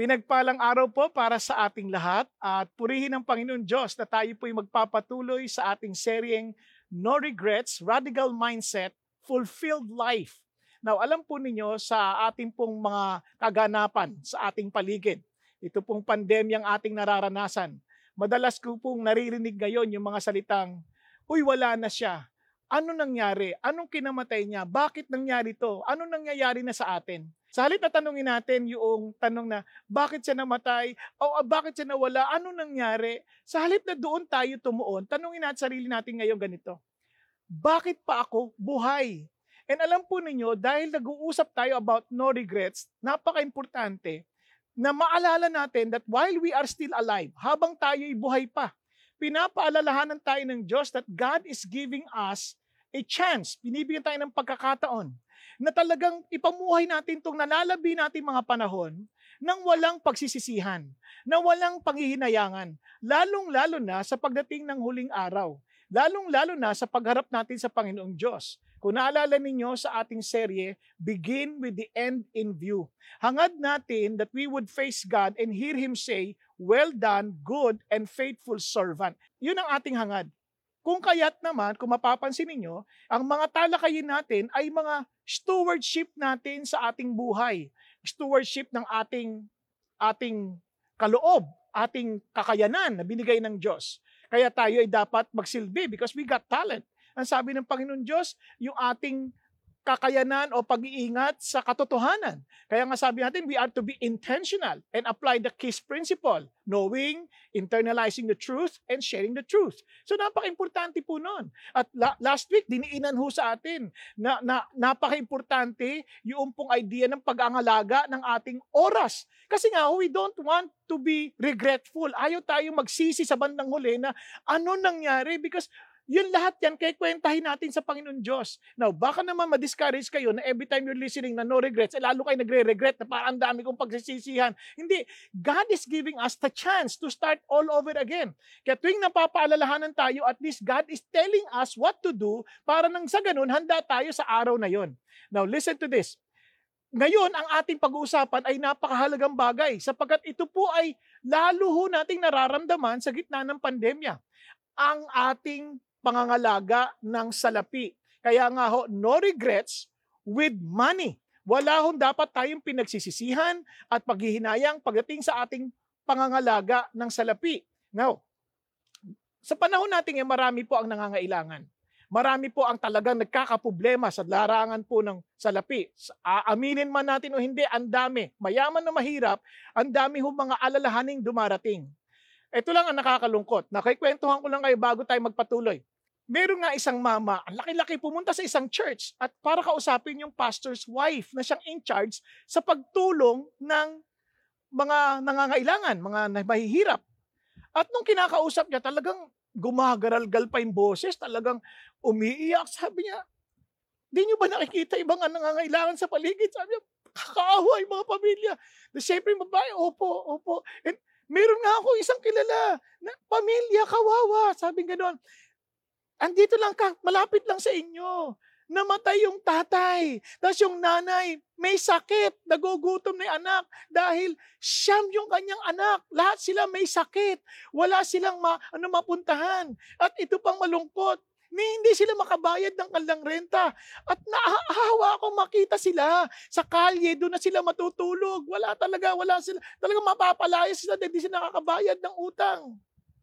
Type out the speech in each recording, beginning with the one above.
Pinagpalang araw po para sa ating lahat at purihin ng Panginoon Diyos na tayo po'y magpapatuloy sa ating seryeng No Regrets, Radical Mindset, Fulfilled Life. Now, alam po ninyo sa ating pong mga kaganapan sa ating paligid, ito pong pandemyang ating nararanasan. Madalas ko pong naririnig ngayon yung mga salitang, "Uy, wala na siya. Ano nangyari? Anong kinamatay niya? Bakit nangyari to? Ano nangyayari na sa atin?" Sa halip na tanungin natin yung tanong na, bakit siya namatay? O bakit siya nawala? Ano nangyari? Sa halip na doon tayo tumuon, tanungin natin sarili natin ngayon ganito, bakit pa ako buhay? And alam po ninyo, dahil nag-uusap tayo about no regrets, napaka-importante na maalala natin that while we are still alive, habang tayo'y buhay pa, pinapaalalahanan tayo ng Diyos that God is giving us a chance. Binibigyan tayo ng pagkakataon na talagang ipamuhay natin itong nalalabi natin mga panahon nang walang pagsisisihan, na walang panghihinayangan, lalong-lalo na sa pagdating ng huling araw, lalong-lalo na sa pagharap natin sa Panginoong Diyos. Kung naalala ninyo sa ating serye, Begin with the End in View. Hangad natin that we would face God and hear Him say, "Well done, good and faithful servant." Yun ang ating hangad. Kung kaya't naman, kung mapapansin ninyo, ang mga talakayin natin ay mga stewardship natin sa ating buhay. Stewardship ng ating kaloob, ating kakayanan na binigay ng Diyos. Kaya tayo ay dapat magsilbi because we got talent. Ang sabi ng Panginoon Diyos, yung ating kakayanan o pag-iingat sa katotohanan. Kaya nga sabi natin, we are to be intentional and apply the KISS principle, knowing, internalizing the truth, and sharing the truth. So napaka-importante po nun. At last week, diniinan ho sa atin na napaka-importante yung pong idea ng pag-angalaga ng ating oras. Kasi nga, we don't want to be regretful. Ayaw tayo magsisi sa bandang huli na ano nangyari because yun lahat yan, kaya kwentahin natin sa Panginoon Diyos. Now, baka naman ma-discourage kayo na every time you're listening na no regrets, lalo kayo nagre-regret na parang dami kong pagsisisihan. Hindi. God is giving us the chance to start all over again. Kaya tuwing napapaalalahanan tayo, at least God is telling us what to do para nang sa ganun, handa tayo sa araw na yon. Now, listen to this. Ngayon, ang ating pag-uusapan ay napakahalagang bagay sapagkat ito po ay lalo ho nating nararamdaman sa gitna ng pandemya. Ang ating pangangalaga ng salapi. Kaya nga ho, no regrets with money. Wala hong dapat tayong pinagsisisihan at paghihinayang pagdating sa ating pangangalaga ng salapi. Now, sa panahon natin marami po ang nangangailangan. Marami po ang talagang nagkakaproblema sa larangan po ng salapi. Aaminin man natin o hindi, ang dami. Mayaman na mahirap, ang dami ho mga alalahaning dumarating. Ito lang ang nakakalungkot. Nakikwentuhan ko lang kayo bago tayo magpatuloy. Meron nga isang mama, ang laki-laki, pumunta sa isang church at para kausapin yung pastor's wife na siyang in charge sa pagtulong ng mga nangangailangan, mga mahihirap. At nung kinakausap niya, talagang gumagaralgal pa yung boses, talagang umiiyak. Sabi niya, di niyo ba nakikita ibang nangangailangan sa paligid? Sabi niya, kakaawa yung mga pamilya. Siyempre yung babae, opo. And meron nga ako isang kilala na pamilya, kawawa. Sabi gano'n. Andito lang ka, malapit lang sa inyo. Namatay yung tatay. Tapos yung nanay, may sakit. Nagugutom na yung anak. Dahil siyam yung kanyang anak. Lahat sila may sakit. Wala silang mapuntahan. At ito pang malungkot. Hindi sila makabayad ng kanilang renta. At naahawa ako makita sila sa kalye, doon na sila matutulog. Wala sila. Talagang mapapalayas sila dahil di sila nakakabayad ng utang.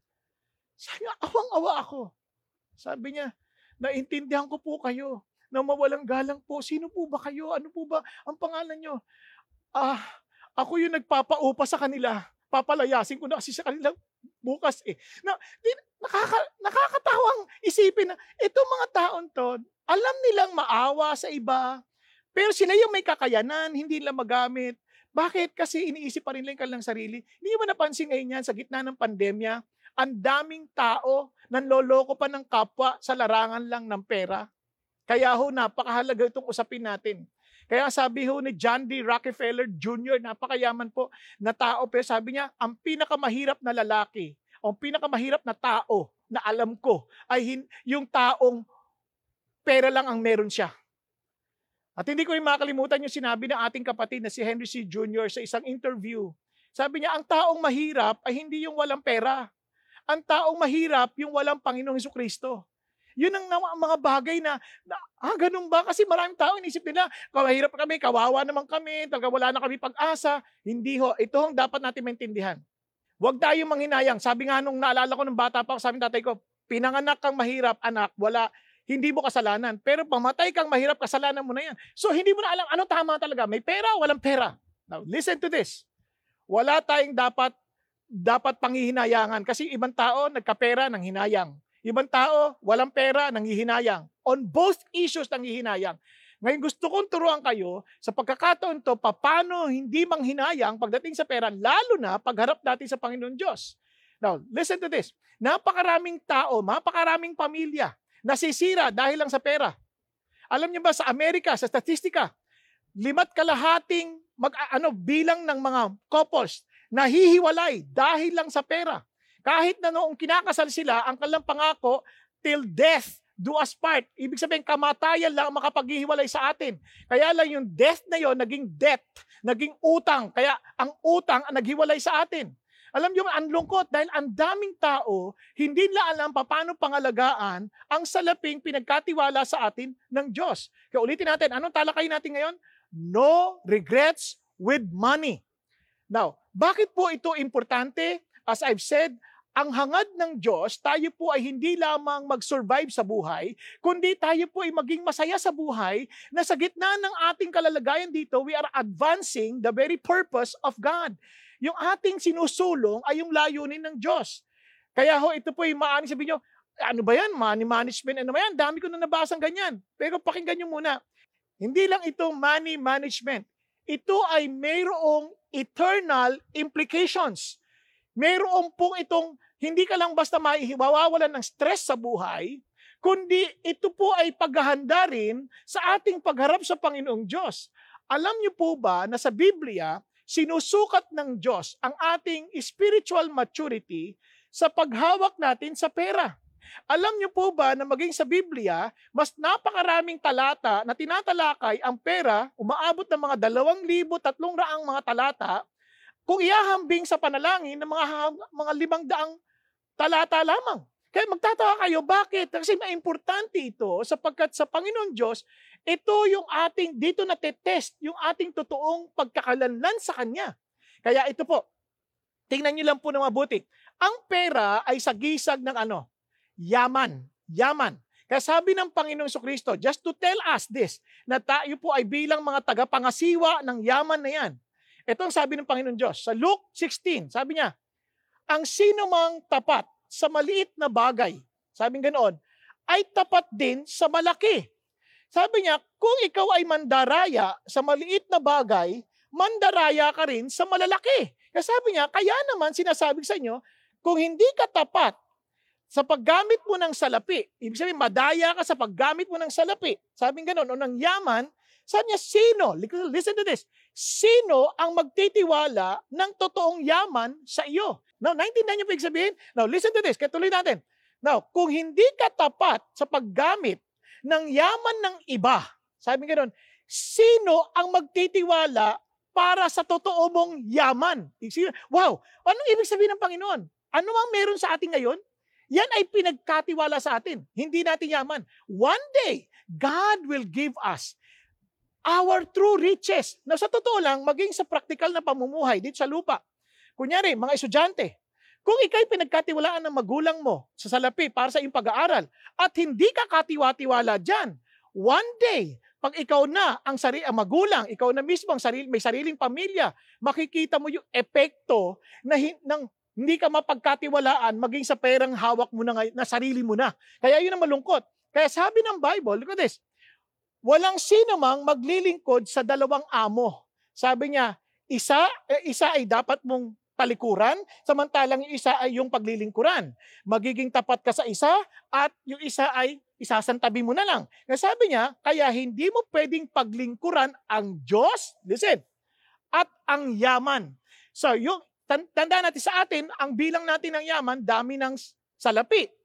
Sabi niya, awang-awa ako. Sabi niya, naintindihan ko po kayo na mawalang galang po. Sino po ba kayo? Ano po ba ang pangalan niyo? Ako yung nagpapaupa sa kanila. Papalayasin ko na kasi sa kanila bukas eh. Nakakatawang isipin na itong mga taon to, alam nilang maawa sa iba, pero sila yung may kakayanan, hindi nila magamit. Bakit? Kasi iniisip pa rin lang kanilang sarili. Hindi ba napansin ngayon yan sa gitna ng pandemya? Ang daming tao nanloloko pa ng kapwa sa larangan lang ng pera. Kaya ho, napakahalaga itong usapin natin. Kaya sabi ho ni John D. Rockefeller Jr., napakayaman po na tao, pero sabi niya, ang pinakamahirap na lalaki, ang pinakamahirap na tao na alam ko, ay yung taong pera lang ang meron siya. At hindi ko rin makalimutan yung sinabi ng ating kapatid na si Henry C. Jr. sa isang interview. Sabi niya, ang taong mahirap ay hindi yung walang pera. Ang taong mahirap yung walang Panginoong Hesukristo. Yun ang mga bagay ganun ba? Kasi maraming tao inisip nila, mahirap kami, kawawa naman kami, talaga wala na kami pag-asa. Hindi ho, ito ang dapat natin maintindihan. Huwag tayong manghinayang. Sabi nga nung naalala ko ng bata pa, sabi ng tatay ko, pinanganak kang mahirap, anak, hindi mo kasalanan. Pero pamatay kang mahirap, kasalanan mo na yan. So hindi mo na alam ano tama talaga. May pera, walang pera. Now, listen to this. Wala tayong dapat panghihinayangan. Kasi ibang tao, nagkapera, nang hinayang. Ibang tao, walang pera, nanghihinayang. On both issues, nanghihinayang. Ngayon gusto kong turuan kayo sa pagkakataon to, paano hindi manghinayang pagdating sa pera, lalo na pagharap natin sa Panginoon Diyos. Now, listen to this. Napakaraming tao, napakaraming pamilya, nasisira dahil lang sa pera. Alam niyo ba sa Amerika, sa statistika, 5/4 bilang ng mga couples nahihiwalay dahil lang sa pera. Kahit na noong kinakasal sila, ang kanilang pangako, till death do us part. Ibig sabihin, kamatayan lang makapaghihiwalay sa atin. Kaya lang yung death na yon naging debt, naging utang. Kaya ang utang ang naghiwalay sa atin. Alam niyo, ang lungkot dahil ang daming tao, hindi nila alam paano pangalagaan ang salaping pinagkatiwala sa atin ng Diyos. Kaya ulitin natin, anong talakayin natin ngayon? No regrets with money. Now, bakit po ito importante? As I've said, ang hangad ng Diyos, tayo po ay hindi lamang mag-survive sa buhay, kundi tayo po ay maging masaya sa buhay na sa gitna ng ating kalalagayan dito, we are advancing the very purpose of God. Yung ating sinusulong ay yung layunin ng Diyos. Kaya ito po ay maaaring sabihin nyo, ano ba yan? Money management, ano ba yan? Dami ko na nabasang ganyan. Pero pakinggan nyo muna. Hindi lang ito money management. Ito ay mayroong eternal implications. Mayroon pong itong hindi ka lang basta mawawalan ng stress sa buhay, kundi ito po ay paghahanda rin sa ating pagharap sa Panginoong Diyos. Alam niyo po ba na sa Biblia, sinusukat ng Diyos ang ating spiritual maturity sa paghawak natin sa pera? Alam niyo po ba na maging sa Biblia, mas napakaraming talata na tinatalakay ang pera, umaabot ng mga 2,300 mga talata, kung iahambing sa panalangin ng mga 500 talata lamang. Kaya magtataka kayo, bakit? Kasi maimportante ito sapagkat sa Panginoon Diyos, ito yung dito natetest yung ating totoong pagkakalanlan sa Kanya. Kaya ito po, tingnan niyo lang po ng mabuti. Ang pera ay sagisag ng yaman. Yaman. Kaya sabi ng Panginoong Jesucristo, just to tell us this, na tayo po ay bilang mga tagapangasiwa ng yaman na yan. Ito ang sabi ng Panginoon Diyos. Sa Luke 16, sabi niya, ang sino mang tapat sa maliit na bagay, sabing ganoon, ay tapat din sa malaki. Sabi niya, kung ikaw ay mandaraya sa maliit na bagay, mandaraya ka rin sa malalaki. Kaya sabi niya, kaya naman sinasabi sa inyo, kung hindi ka tapat sa paggamit mo ng salapi, ibig sabihin, madaya ka sa paggamit mo ng salapi, sabing ganoon, o ng yaman, sabi niya, sino? Listen to this. Sino ang magtitiwala ng totoong yaman sa iyo? Now, naintindihan niyo po ibig sabihin? Now, listen to this. Kaya tuloy natin. Now, kung hindi ka tapat sa paggamit ng yaman ng iba, sabi nga doon, sino ang magtitiwala para sa totoo mong yaman? Wow! Anong ibig sabihin ng Panginoon? Ano ang meron sa atin ngayon? Yan ay pinagkatiwala sa atin. Hindi natin yaman. One day, God will give us our true riches. Na sa totoo lang, maging sa praktikal na pamumuhay dito sa lupa. Kunyari, mga estudyante, kung ikaw'y pinagkatiwalaan ng magulang mo sa salapi para sa iyong pag-aaral at hindi ka katiwa-tiwala dyan, one day, pag ikaw na ang magulang, ikaw na mismo may sariling pamilya, makikita mo yung epekto ng hindi ka mapagkatiwalaan maging sa perang hawak mo na sarili mo na. Kaya yun ang malungkot. Kaya sabi ng Bible, look at this, walang sino mang maglilingkod sa dalawang amo. Sabi niya, isa ay dapat mong talikuran, samantalang yung isa ay yung paglilingkuran. Magiging tapat ka sa isa at yung isa ay isasantabi mo na lang. Kaya sabi niya, kaya hindi mo pwedeng paglingkuran ang Diyos, listen, at ang yaman. So, tandaan natin sa atin, ang bilang natin ng yaman, dami ng salapi.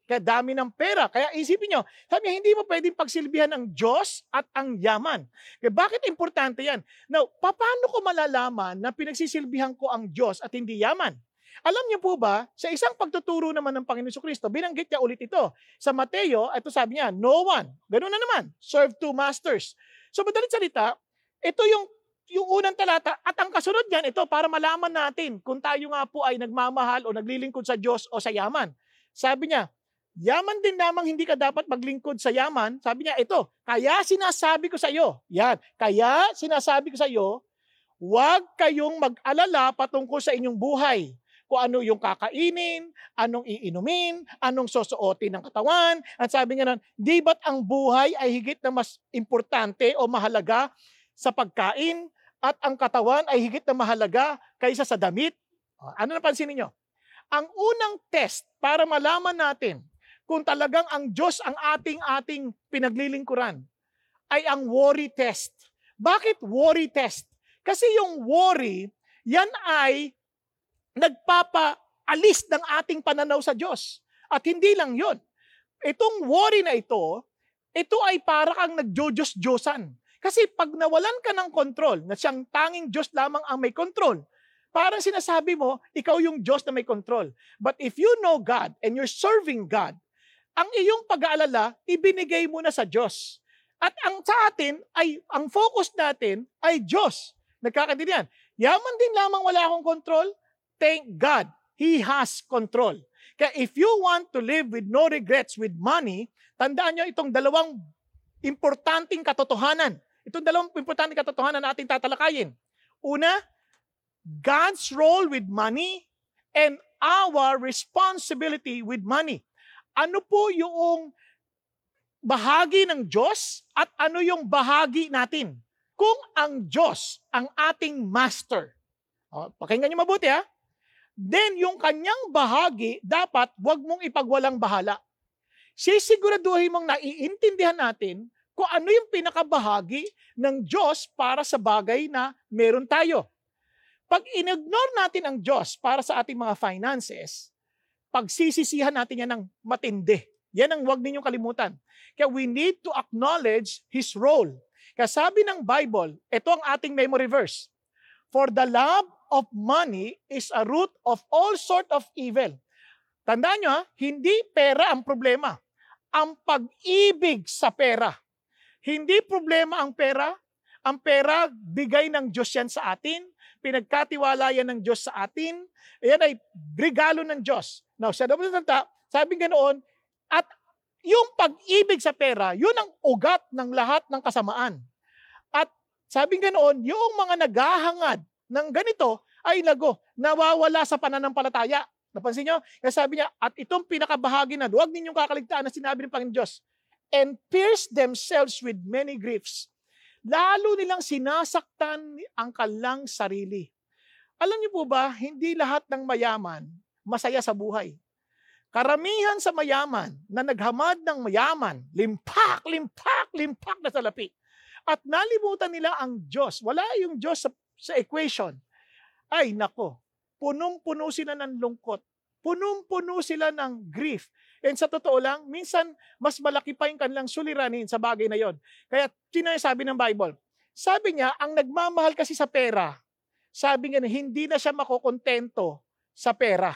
Kaya dami ng pera. Kaya isipin nyo, sabi niya, hindi mo pwedeng pagsilbihan ang Diyos at ang yaman. Kaya bakit importante yan? Now, paano ko malalaman na pinagsisilbihan ko ang Diyos at hindi yaman? Alam niyo po ba, sa isang pagtuturo naman ng Panginoon Kristo, binanggit niya ulit ito. Sa Mateo, ito sabi niya, no one. Ganun na naman, serve two masters. So, madalit salita, ito yung unang talata at ang kasunod niyan, ito para malaman natin kung tayo nga po ay nagmamahal o naglilingkod sa Diyos o sa yaman. Sabi niya, yaman din lamang hindi ka dapat maglingkod sa yaman. Sabi niya, ito, kaya sinasabi ko sa iyo, yan, kaya sinasabi ko sa iyo, huwag kayong mag-alala patungkol sa inyong buhay. Kung ano yung kakainin, anong iinumin, anong susuotin ng katawan. At sabi nga nun, di ba't ang buhay ay higit na mas importante o mahalaga sa pagkain at ang katawan ay higit na mahalaga kaysa sa damit? Ano napansin niyo? Ang unang test para malaman natin kung talagang ang Diyos ang ating pinaglilingkuran ay ang worry test. Bakit worry test? Kasi yung worry, yan ay nagpapaalis ng ating pananaw sa Diyos. At hindi lang yun. Itong worry na ito ay para kang nagjo-Diyos-Diyosan. Kasi pag nawalan ka ng control, na siyang tanging Diyos lamang ang may control, parang sinasabi mo, ikaw yung Diyos na may control. But if you know God and you're serving God, ang iyong pag-aalala, ibinigay mo na sa Diyos. At ang sa atin, ang focus natin ay Diyos. Nagkakaintindihan. Yaman din lamang wala akong control, thank God, He has control. Kaya if you want to live with no regrets with money, tandaan nyo itong dalawang importanteng katotohanan. Itong dalawang importanteng katotohanan na ating tatalakayin. Una, God's role with money and our responsibility with money. Ano po yung bahagi ng Diyos at ano yung bahagi natin? Kung ang Diyos ang ating master, pakinggan niyo mabuti ha, then yung kanyang bahagi, dapat wag mong ipagwalang bahala. Sisiguraduhin mong naiintindihan natin kung ano yung pinakabahagi ng Diyos para sa bagay na meron tayo. Pag in-ignore natin ang Diyos para sa ating mga finances, pagsisisihan natin yan ng matindi. Yan ang huwag ninyong kalimutan. Kaya we need to acknowledge His role. Kaya sabi ng Bible, ito ang ating memory verse. For the love of money is a root of all sort of evil. Tandaan nyo, hindi pera ang problema. Ang pag-ibig sa pera. Hindi problema ang pera. Ang pera, bigay ng Diyos yan sa atin. Pinagkatiwala yan ng Diyos sa atin. Yan ay regalo ng Diyos. Now, sa dapat salita, sabi ganoon, at yung pag-ibig sa pera, yun ang ugat ng lahat ng kasamaan. At sabi ganoon, yung mga naghahangad ng ganito ay nawawala sa pananampalataya. Napansin nyo? Kaya sabi niya, at itong pinakabahagi na, huwag ninyong kakaligtaan na sinabi ng Panginoon Diyos, and pierce themselves with many griefs. Lalo nilang sinasaktan ang kalang sarili. Alam niyo po ba, hindi lahat ng mayaman masaya sa buhay. Karamihan sa mayaman na naghamad ng mayaman, limpak na salapi. At nalimutan nila ang Diyos. Wala yung Diyos sa equation. Ay nako, punong-puno sila ng lungkot. Punong-puno sila ng grief. And sa totoo lang, minsan mas malaki pa yung kanilang suliranin sa bagay na yon. Kaya sinasabi ng Bible, sabi niya, ang nagmamahal kasi sa pera, sabi niya na hindi na siya makokontento sa pera.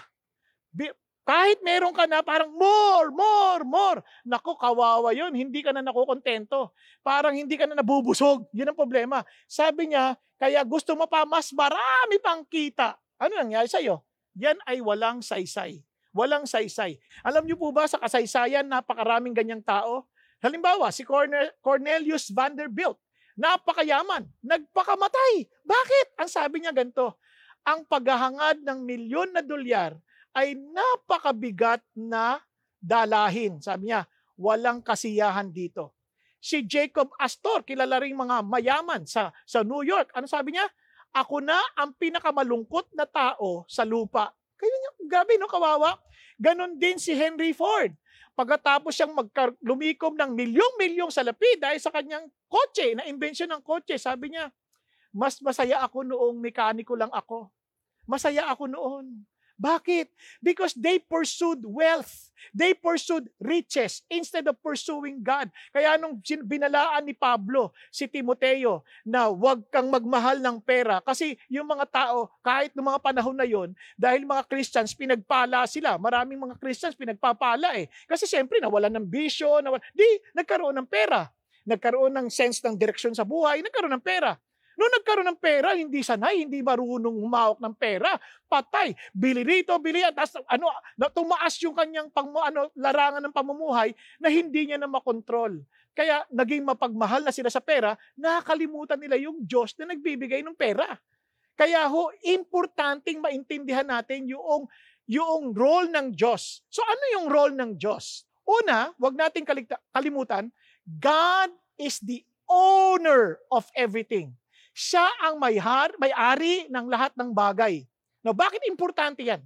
Kahit meron ka na parang more. Naku, kawawa yun. Hindi ka na nakokontento. Parang hindi ka na nabubusog. Yun ang problema. Sabi niya, kaya gusto mo pa mas marami pang kita. Ano nangyari sa'yo? Yan ay walang saysay. Walang saysay. Alam niyo po ba sa kasaysayan, napakaraming ganyang tao? Halimbawa, si Cornelius Vanderbilt. Napakayaman. Nagpakamatay. Bakit? Ang sabi niya ganito, ang paghahangad ng milyon na dolyar ay napakabigat na dalahin. Sabi niya, walang kasiyahan dito. Si Jacob Astor, kilala ring mga mayaman sa New York. Ano sabi niya? Ako na ang pinakamalungkot na tao sa lupa. Kaya niya, gabi no, kawawa. Ganon din si Henry Ford. Pagkatapos siyang lumikom ng milyong-milyong salapi dahil sa kanyang kotse, na imbensyon ng kotse, sabi niya, mas masaya ako noong mekaniko lang ako. Masaya ako noon. Bakit? Because they pursued wealth. They pursued riches instead of pursuing God. Kaya nung binalaan ni Pablo si Timoteo na huwag kang magmahal ng pera kasi yung mga tao, kahit noong mga panahon na yon, dahil mga Christians, pinagpala sila. Maraming mga Christians pinagpapala eh. Kasi siyempre, nawalan ng bisyo, nagkaroon ng pera. Nagkaroon ng sense ng direksyon sa buhay, nagkaroon ng pera. Noong nagkaroon ng pera, hindi sanay, hindi marunong humawak ng pera. Patay. Bili rito, bili at tumaas yung kanyang larangan ng pamumuhay na hindi niya na makontrol. Kaya naging mapagmahal na sila sa pera, nakakalimutan nila yung Diyos na nagbibigay ng pera. Kaya importanteng maintindihan natin yung role ng Diyos. So ano yung role ng Diyos? Una, wag nating kalimutan, God is the owner of everything. Siya ang may-ari ng lahat ng bagay. Now, bakit importante yan?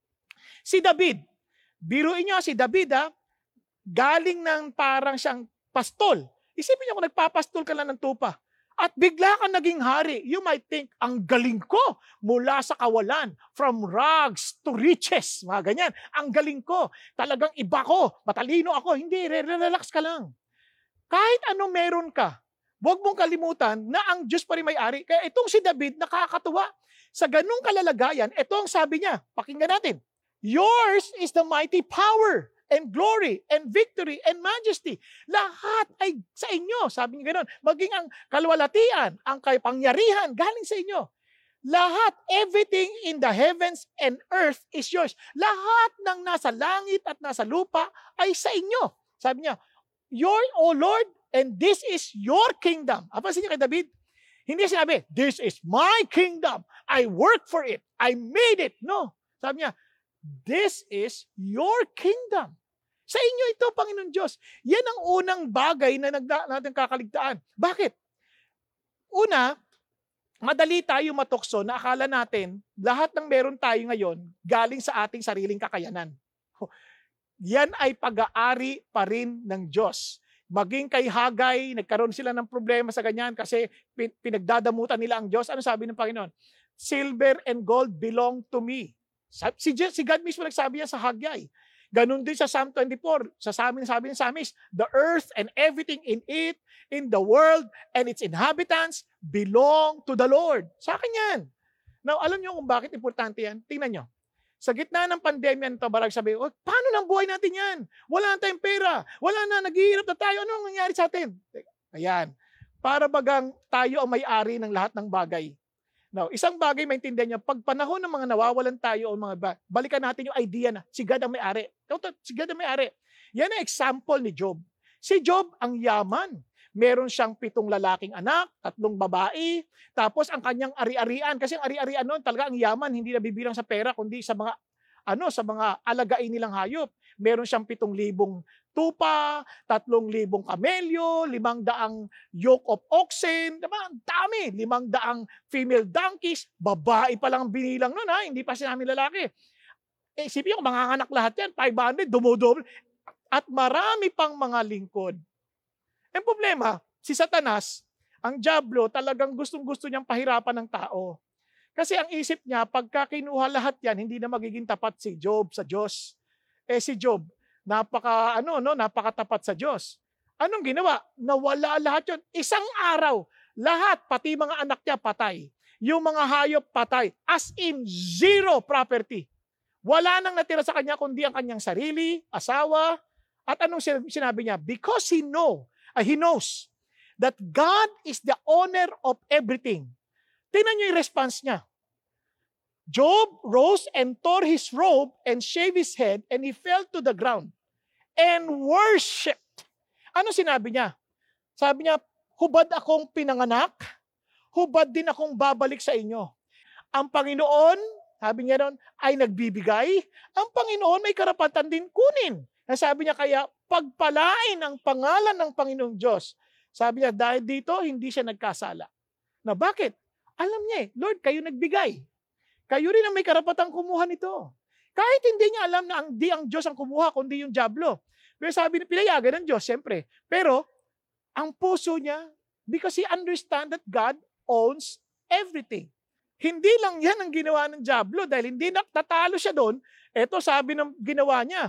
Si David, biruin niyo si David, galing ng parang siyang pastol. Isipin niyo kung nagpapastol ka lang ng tupa at bigla kang naging hari. You might think, ang galing ko mula sa kawalan, from rags to riches, mga ganyan. Ang galing ko, talagang iba ko, matalino ako. Hindi, relax ka lang. Kahit ano meron ka, huwag mong kalimutan na ang Diyos pa rin may-ari. Kaya itong si David, nakakatuwa. Sa ganung kalalagayan, ito ang sabi niya. Pakinggan natin. Yours is the mighty power and glory and victory and majesty. Lahat ay sa inyo. Sabi niya gano'n. Maging ang kalwalatian, ang kapangyarihan, galing sa inyo. Lahat, everything in the heavens and earth is yours. Lahat ng nasa langit at nasa lupa ay sa inyo. Sabi niya, O Lord, and this is your kingdom. Apa siya kay David? Hindi sinabi, this is my kingdom. I work for it. I made it. No. Sabi niya, this is your kingdom. Sa inyo ito, Panginoon Diyos. Yan ang unang bagay na natin kakaligtaan. Bakit? Una, madali tayo matukso na akala natin lahat ng meron tayo ngayon galing sa ating sariling kakayanan. Yan ay pag-aari pa rin ng Diyos. Maging kay Hagay, nagkaroon sila ng problema sa ganyan kasi pinagdadamutan nila ang Diyos. Ano sabi ng Panginoon? Silver and gold belong to me. Si God mismo nagsabi yan sa Hagay. Ganun din sa Psalm 24. Sabi ng Psalmist, the earth and everything in it, in the world and its inhabitants belong to the Lord. Sa akin yan. Now, alam niyo kung bakit importante yan? Tingnan niyo. Sa gitna ng pandemya nito, barag sabi, paano nang buhay natin yan? Wala na tayong pera. Wala na, naghihirap na tayo. Ano ang nangyari sa atin? Ayan. Para bagang tayo ang may-ari ng lahat ng bagay. Now, isang bagay maintindihan niyo, pag panahon ng mga nawawalan tayo o mga balikan natin yung idea na si God ang may-ari. Si God ang may-ari. Yan ang example ni Job. Si Job ang yaman. Meron siyang 7 lalaking anak, 3 babae, tapos ang kanyang ari-arian, kasi ang ari-arian noon talaga ang yaman, hindi nabibilang sa pera, kundi sa mga alagain nilang hayop. Meron siyang 7,000 tupa, 3,000 kamelyo, 500 yoke of oxen, ang dami, 500 female donkeys, babae pa lang ang binilang noon, hindi pa sinaming lalaki. Isipin nyo, mga anak lahat yan, 500, dumodoble, at marami pang mga lingkod. Ang problema, si Satanas, ang dyablo, talagang gustong-gusto niyang pahirapan ng tao. Kasi ang isip niya, pagka kinuha lahat yan, hindi na magiging tapat si Job sa Diyos. Si Job, napakatapat sa Diyos. Anong ginawa? Nawala lahat yun. Isang araw, lahat, pati mga anak niya, patay. Yung mga hayop, patay. As in, zero property. Wala nang natira sa kanya, kundi ang kanyang sarili, asawa. At anong sinabi niya? Because he knows that God is the owner of everything. Tingnan niyo yung response niya. Job rose and tore his robe and shaved his head and he fell to the ground and worshipped. Ano sinabi niya? Sabi niya, hubad akong pinanganak, hubad din akong babalik sa inyo. Ang Panginoon, sabi niya doon, ay nagbibigay. Ang Panginoon may karapatan din kunin. Sabi niya kaya, pagpalain ang pangalan ng Panginoong Diyos. Sabi niya, dahil dito, hindi siya nagkasala. Na bakit? Alam niya Lord, kayo nagbigay. Kayo rin ang may karapatang kumuha nito. Kahit hindi niya alam na di ang Diyos ang kumuha, kundi yung dyablo. Pero sabi niya, pinayagan ng Diyos, siyempre. Pero, ang puso niya, because he understand that God owns everything. Hindi lang yan ang ginawa ng dyablo dahil hindi natatalo siya doon. Ito sabi ng ginawa niya,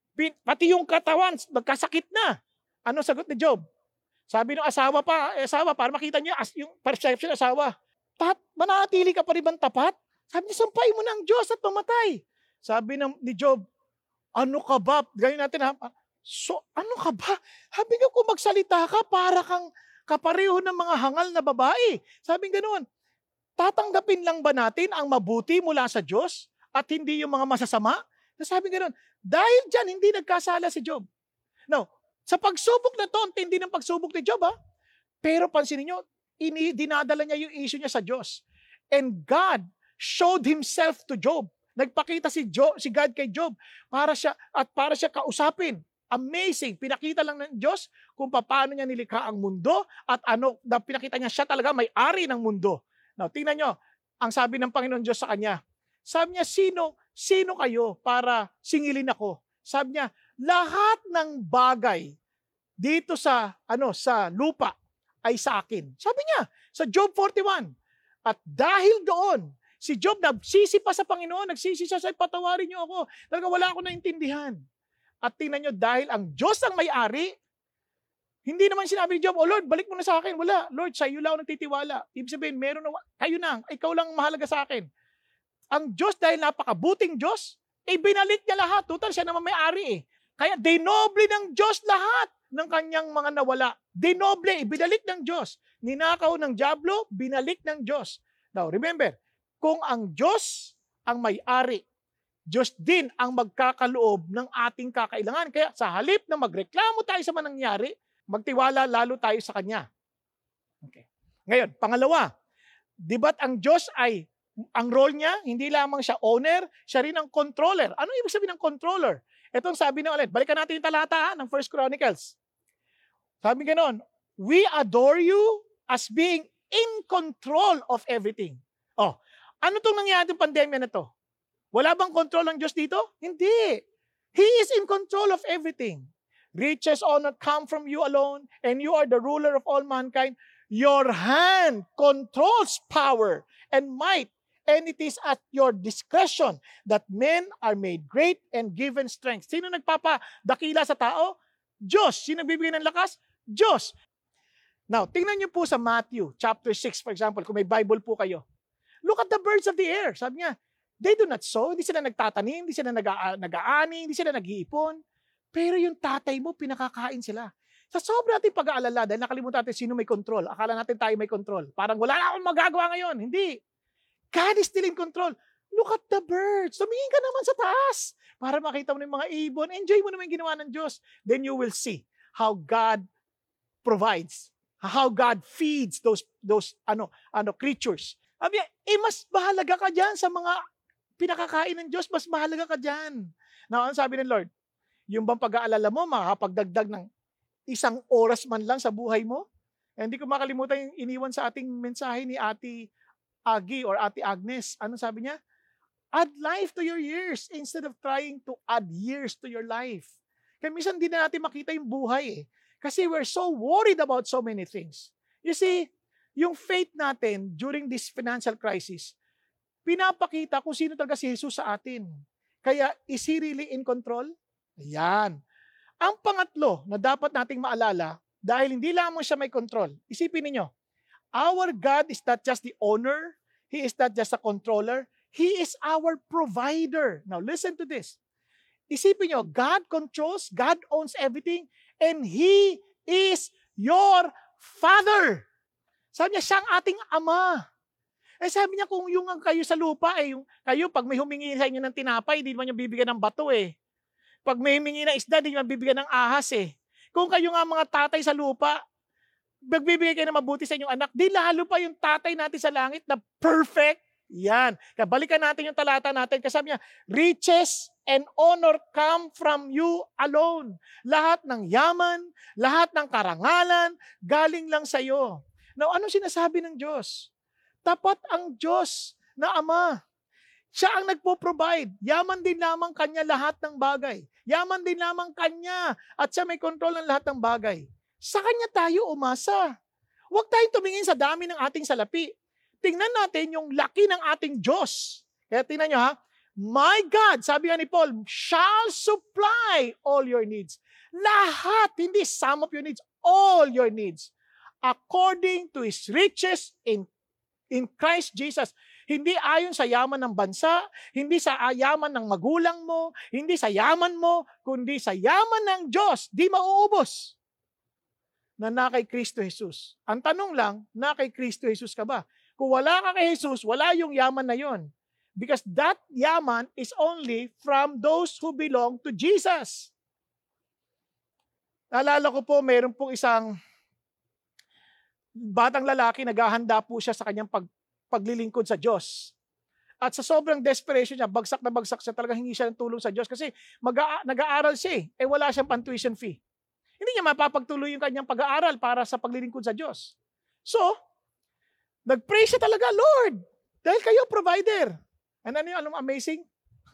pati yung katawan, magkasakit na. Ano sagot ni Job? Sabi ng asawa para makita niyo yung perception ng asawa. Mananatili ka pa rin bang tapat? Sabi niya, sampayin mo na ang Diyos at mamatay. Sabi ni Job, ano ka ba? Ganyan natin ha. So, ano ka ba? Sabi nga kung magsalita ka, para kang kapareho ng mga hangal na babae. Sabi ganoon, tatanggapin lang ba natin ang mabuti mula sa Diyos at hindi yung mga masasama? Sabi ganoon, dahil dyan, hindi nagkasala si Job. Now, sa pagsubok na to, ang tindi ng pagsubok ni Job ha. Pero pansinin nyo, dinadala niya yung issue niya sa Diyos. And God showed Himself to Job. Nagpakita si God kay Job para siya kausapin. Amazing. Pinakita lang ng Diyos kung paano niya nilikha ang mundo at pinakita niya siya talaga may-ari ng mundo. Now, tingnan nyo, ang sabi ng Panginoon Diyos sa kanya. Sabi niya, sino kayo para singilin ako? Sabi niya, lahat ng bagay dito sa lupa ay sa akin. Sabi niya sa Job 41. At dahil doon, si Job nagsisi pa sa Panginoon, nagsisi siya sa patawarin niyo ako. Talaga wala ako naintindihan. At tingnan niyo, dahil ang Diyos ang may-ari, hindi naman sinabi ni Job, oh Lord, balik mo na sa akin. Wala, Lord, sa iyo lang ako nagtitiwala. Ibig sabihin, kayo na, ikaw lang mahalaga sa akin. Ang Diyos, dahil napakabuting Diyos, binalik niya lahat. Total, siya naman may-ari eh. Kaya dinoble ng Diyos lahat ng kanyang mga nawala. Dinoble, binalik ng Diyos. Ninakaw ng dyablo, binalik ng Diyos. Now, remember, kung ang Diyos ang may-ari, Diyos din ang magkakaloob ng ating kakailangan. Kaya sa halip na magreklamo tayo sa manangyari, magtiwala lalo tayo sa Kanya. Okay. Ngayon, pangalawa, di ba't ang Diyos ang role niya, hindi lamang siya owner, siya rin ang controller. Ano ibig sabihin ng controller? Itong sabi na ulit, balikan natin yung talata ng 1 Chronicles. Sabi ganon, we adore you as being in control of everything. Oh, ano itong nangyari ng pandemya na to? Wala bang control ng Diyos dito? Hindi. He is in control of everything. Riches, honor come from you alone, and you are the ruler of all mankind. Your hand controls power and might, and it is at your discretion that men are made great and given strength. Sino nagpapadakila sa tao? Diyos. Sino nagbibigay ng lakas? Diyos. Now, tingnan niyo po sa Matthew chapter 6, for example, kung may Bible po kayo. Look at the birds of the air. Sabi niya, they do not sow, hindi sila nagtatanim, hindi sila nag-aani, hindi sila nag-iipon. Pero yung tatay mo, pinakakain sila. Sa sobrang natin pag-aalala, dahil nakalimutan natin sino may control. Akala natin tayo may control. Parang wala na akong magagawa ngayon. Hindi. God is still in control. Look at the birds. Tumingin ka naman sa taas para makita mo yung mga ibon. Enjoy mo naman yung ginawa ng Diyos. Then you will see how God provides, how God feeds those creatures. Sabi niya, mas mahalaga ka dyan sa mga pinakakain ng Diyos, mas mahalaga ka dyan. Now, ano sabi ng Lord? Yung bang pag-aalala mo, makakapagdagdag ng 1 oras man lang sa buhay mo? Hindi ko makalimutan yung iniwan sa ating mensahe ni Ate Agi or Ate Agnes. Ano sabi niya? Add life to your years instead of trying to add years to your life. Kaya minsan hindi na natin makita yung buhay eh. Kasi we're so worried about so many things. You see, yung faith natin during this financial crisis, pinapakita kung sino talaga si Jesus sa atin. Kaya, is He really in control? Ayan. Ang pangatlo na dapat nating maalala, dahil hindi lamang siya may control, isipin ninyo, our God is not just the owner, He is not just a controller, He is our provider. Now, listen to this. Isipin nyo, God controls, God owns everything, and He is your Father. Sabi niya, siya ang ating Ama. Sabi niya, kung yung kayo sa lupa, kayo pag may humingi sa inyo ng tinapay, hindi naman yung bibigyan ng bato eh. Pag may humingi ng isda, hindi naman bibigyan ng ahas eh. Kung kayo nga mga tatay sa lupa, magbibigay kayo ng mabuti sa inyong anak, di lalo pa yung tatay natin sa langit na perfect. Yan. Kaya balikan natin yung talata natin. Kasi sabi niya, riches and honor come from you alone. Lahat ng yaman, lahat ng karangalan, galing lang sa iyo. Now, ano sinasabi ng Diyos? Tapat ang Diyos na Ama. Siya ang nagpo-provide. Yaman din lamang Kanya lahat ng bagay. Yaman din lamang Kanya at siya may kontrol ng lahat ng bagay. Sa Kanya tayo umasa. Huwag tayong tumingin sa dami ng ating salapi. tingnan natin yung laki ng ating Diyos. Kaya tingnan nyo ha, my God, sabi nga ni Paul, shall supply all your needs. Lahat, hindi some of your needs, all your needs. According to His riches in Christ Jesus. Hindi ayon sa yaman ng bansa, hindi sa yaman ng magulang mo, hindi sa yaman mo, kundi sa yaman ng Diyos, di mauubos. Na kay Kristo Jesus. Ang tanong lang, na kay Kristo Jesus ka ba? Kung wala ka kay Jesus, wala yung yaman na yon. Because that yaman is only from those who belong to Jesus. Naalala ko po, mayroon pong isang batang lalaki, naghahanda po siya sa kanyang paglilingkod sa Diyos. At sa sobrang desperation niya, bagsak na bagsak siya, talagang hingi siya ng tulong sa Diyos kasi nag-aaral siya wala siyang pan-tuition fee. Hindi niya mapapagtuloy yung kanyang pag-aaral para sa paglilingkod sa Diyos. So, nag-pray siya talaga, Lord, dahil kayo provider. And ano yung amazing?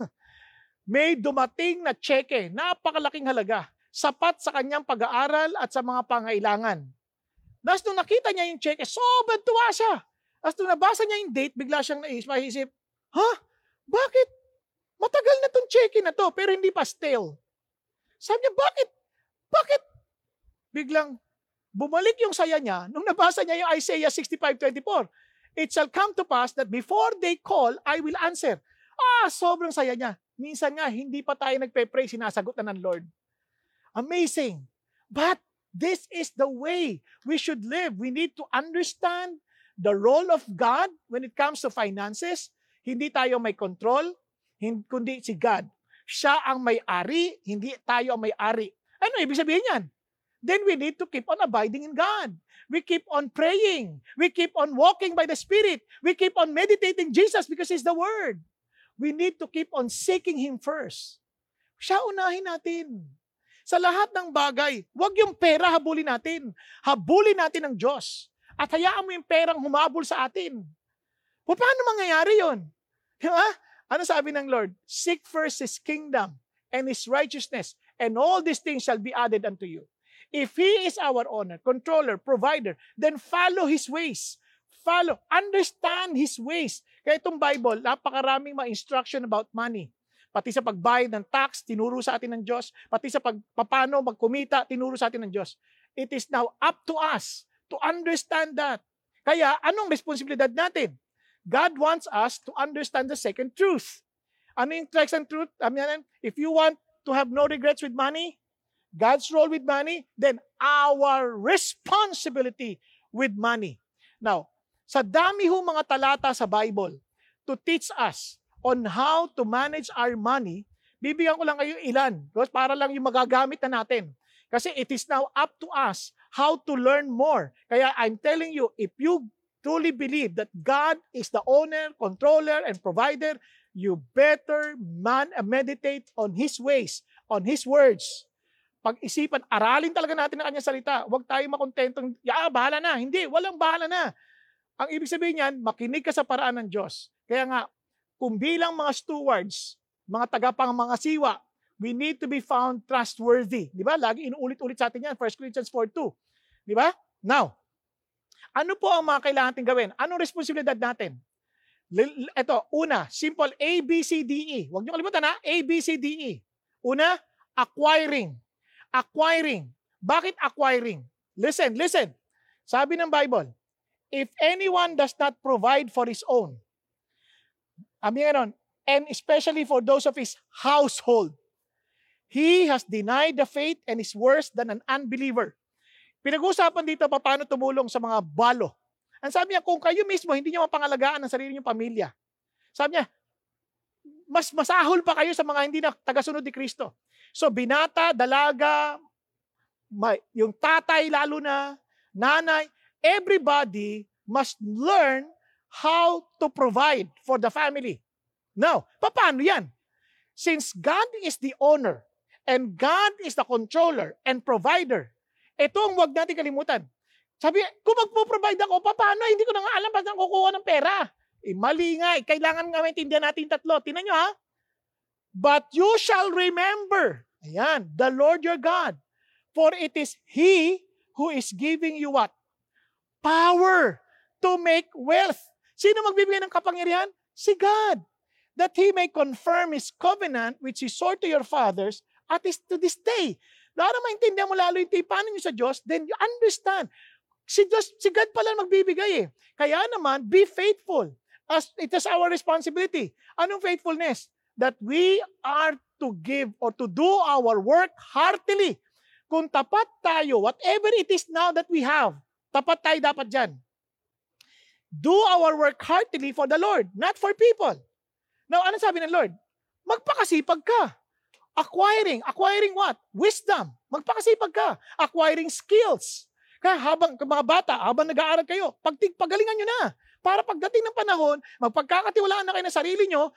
May dumating na cheque, napakalaking halaga, sapat sa kanyang pag-aaral at sa mga pangailangan. Tapos nung nakita niya yung cheque, sobrang tuwa siya. Tapos nung nabasa niya yung date, bigla siyang naisip, bakit? Matagal na tong cheque na to, pero hindi pa stale. Sabi niya, bakit? Biglang bumalik yung saya niya nung nabasa niya yung Isaiah 65:24. It shall come to pass that before they call, I will answer. Sobrang saya niya. Minsan nga, hindi pa tayo nagpe-pray, sinasagot na ng Lord. Amazing. But this is the way we should live. We need to understand the role of God when it comes to finances. Hindi tayo may control, kundi si God. Siya ang may-ari, hindi tayo ang may-ari. Ano ibig sabihin yan? Then we need to keep on abiding in God. We keep on praying. We keep on walking by the Spirit. We keep on meditating Jesus because He's the Word. We need to keep on seeking Him first. Siya unahin natin. Sa lahat ng bagay, huwag yung pera habulin natin. Habulin natin ang Diyos. At hayaan mo yung perang humabol sa atin. Paano mangyayari yun? Diba? Ano sabi ng Lord? Seek first His kingdom and His righteousness, and all these things shall be added unto you. If He is our owner, controller, provider, then follow His ways. Understand His ways. Kaya itong Bible, napakaraming mga instruction about money. Pati sa pagbayad ng tax, tinuro sa atin ng Diyos. Pati sa paano magkumita, tinuro sa atin ng Diyos. It is now up to us to understand that. Kaya, anong responsibilidad natin? God wants us to understand the second truth. Ano yung second truth? If you want to have no regrets with money, God's role with money, then our responsibility with money. Now, sa dami hong mga talata sa Bible to teach us on how to manage our money, bibigyan ko lang kayo ilan para lang yung magagamit na natin. Kasi it is now up to us how to learn more. Kaya I'm telling you, if you truly believe that God is the owner, controller, and provider, you better meditate on His ways, on His words. Pag-isipan, aralin talaga natin ang kanyang salita. Huwag tayo makontentong, bahala na. Hindi, walang bahala na. Ang ibig sabihin niyan, makinig ka sa paraan ng Diyos. Kaya nga, kung bilang mga stewards, mga tagapangmangasiwa, we need to be found trustworthy. Di ba? Lagi inuulit-ulit sa atin yan, 1 Corinthians 4:2. Di ba? Now, ano po ang mga kailangan natin gawin? Anong responsibilidad natin? Ito, una, simple A, B, C, D, E. Huwag niyo kalimutan A, B, C, D, E. Una, acquiring. Acquiring. Bakit acquiring? Listen. Sabi ng Bible, if anyone does not provide for his own, and especially for those of his household, he has denied the faith and is worse than an unbeliever. Pinag-uusapan dito paano tumulong sa mga balo. Ang sabi niya, kung kayo mismo hindi niyo mapangalagaan ang sarili niyong pamilya, sabi niya, mas masahol pa kayo sa mga hindi na tagasunod ni Kristo. So binata, dalaga, yung tatay lalo na, nanay, everybody must learn how to provide for the family. Now, paano yan? Since God is the owner and God is the controller and provider, ito ang huwag natin kalimutan. Sabi, kung magpo-provide ako, paano? Hindi ko na nga alam paano kukuha ng pera. Mali nga. Kailangan nga maintindihan natin tatlo. Tingnan nyo ha. But you shall remember, ayan, the Lord your God, for it is He who is giving you what? Power to make wealth. Sino magbibigay ng kapangyarihan? Si God. That He may confirm His covenant which He swore to your fathers at is to this day. Para maintindihan mo lalo yung tipanan nyo sa Diyos, then you understand. Si God pala magbibigay eh. Kaya naman, be faithful. As it is our responsibility. Anong faithfulness? That we are to give or to do our work heartily. Kung tapat tayo, whatever it is now that we have, tapat tayo dapat dyan. Do our work heartily for the Lord, not for people. Now, ano sabi ng Lord? Magpakasipag ka. Acquiring what? Wisdom. Magpakasipag ka. Acquiring skills. Kaya habang mga bata, habang nag-aaral kayo, pagalingan nyo na. Para pagdating ng panahon, magpagkakatiwalaan na kayo ng sarili nyo,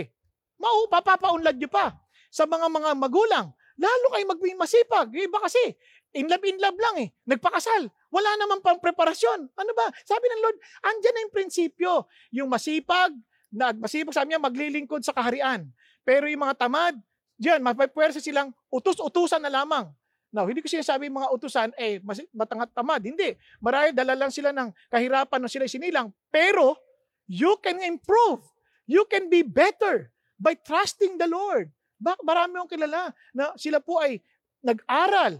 papapaunlad nyo pa. Sa mga magulang, lalo kayo maging masipag. Yung iba kasi, in love lang eh. Nagpakasal. Wala naman pang preparasyon. Ano ba? Sabi ng Lord, andyan na yung prinsipyo. Yung masipag sabi niya, maglilingkod sa kaharian. Pero yung mga tamad, diyan, mapapwersa silang utos-utusan na lamang. Now, hindi ko sinasabi mga utusan, matangat tamad. Hindi. Marahil dala lang sila ng kahirapan nung sila sinilang. Pero, you can improve. You can be better by trusting the Lord. Marami akong kilala na sila po ay nag-aral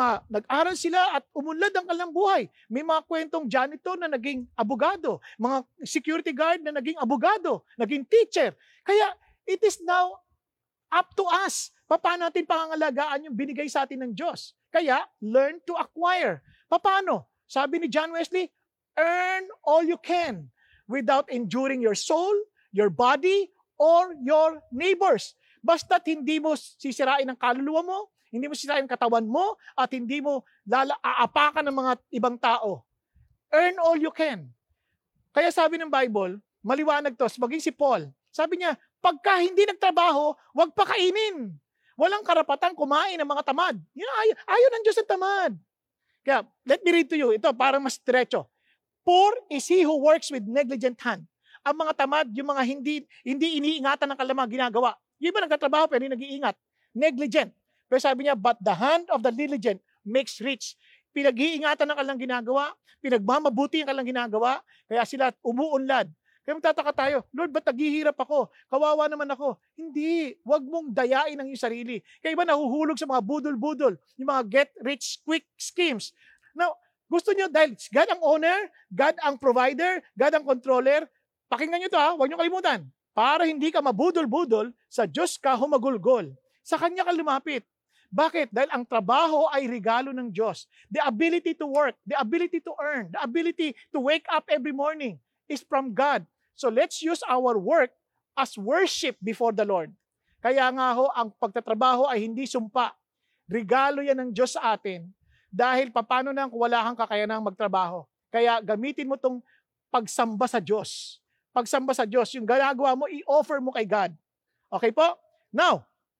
sila at umunlad ang kanilang buhay. May mga kwentong janitor na naging abogado, mga security guard na naging abogado, naging teacher. Kaya it is now up to us. Paano natin pangangalagaan yung binigay sa atin ng Diyos? Kaya learn to acquire. Paano? Sabi ni John Wesley, earn all you can without enduring your soul, your body, or your neighbors. Basta't hindi mo sisirain ang kaluluwa mo, hindi mo sisirain ang katawan mo, at hindi mo aapakan ng mga ibang tao. Earn all you can. Kaya sabi ng Bible, maliwanag to, maging si Paul, sabi niya, pagka hindi nagtrabaho, huwag pa kainin. Walang karapatang kumain ng mga tamad. Ayaw ng Diyos ang tamad. Kaya, let me read to you. Ito, para mas diretso. Poor is he who works with negligent hand. Ang mga tamad, yung mga hindi iniingatan ng kanilang ginagawa. Yung iba nagtatrabaho pero hindi nag-iingat. Negligent. Pero sabi niya, but the hand of the diligent makes rich. Pinag-iingatan ng kanilang ginagawa, pinagmamabuti ang kanilang ginagawa, kaya sila umuunlad. Kaya magtataka tayo, Lord, ba't naghihirap ako? Kawawa naman ako. Hindi, wag mong dayain ang iyong sarili. Kaya iba nahuhulog sa mga budol-budol, yung mga get-rich-quick schemes. Now, gusto nyo, dahil God ang owner, God ang provider, God ang controller, pakinggan nyo to huwag nyo kalimutan. Para hindi ka mabudol-budol, sa Diyos ka humagulgol. Sa Kanya ka lumapit. Bakit? Dahil ang trabaho ay regalo ng Diyos. The ability to work, the ability to earn, the ability to wake up every morning is from God. So let's use our work as worship before the Lord. Kaya nga ang pagtatrabaho ay hindi sumpa. Regalo yan ng Diyos sa atin. Dahil paano na kung wala kang kakayanang magtrabaho. Kaya gamitin mo itong pagsamba sa Diyos. Pagsamba sa Diyos, yung ginagawa mo, i-offer mo kay God. Okay po? Now,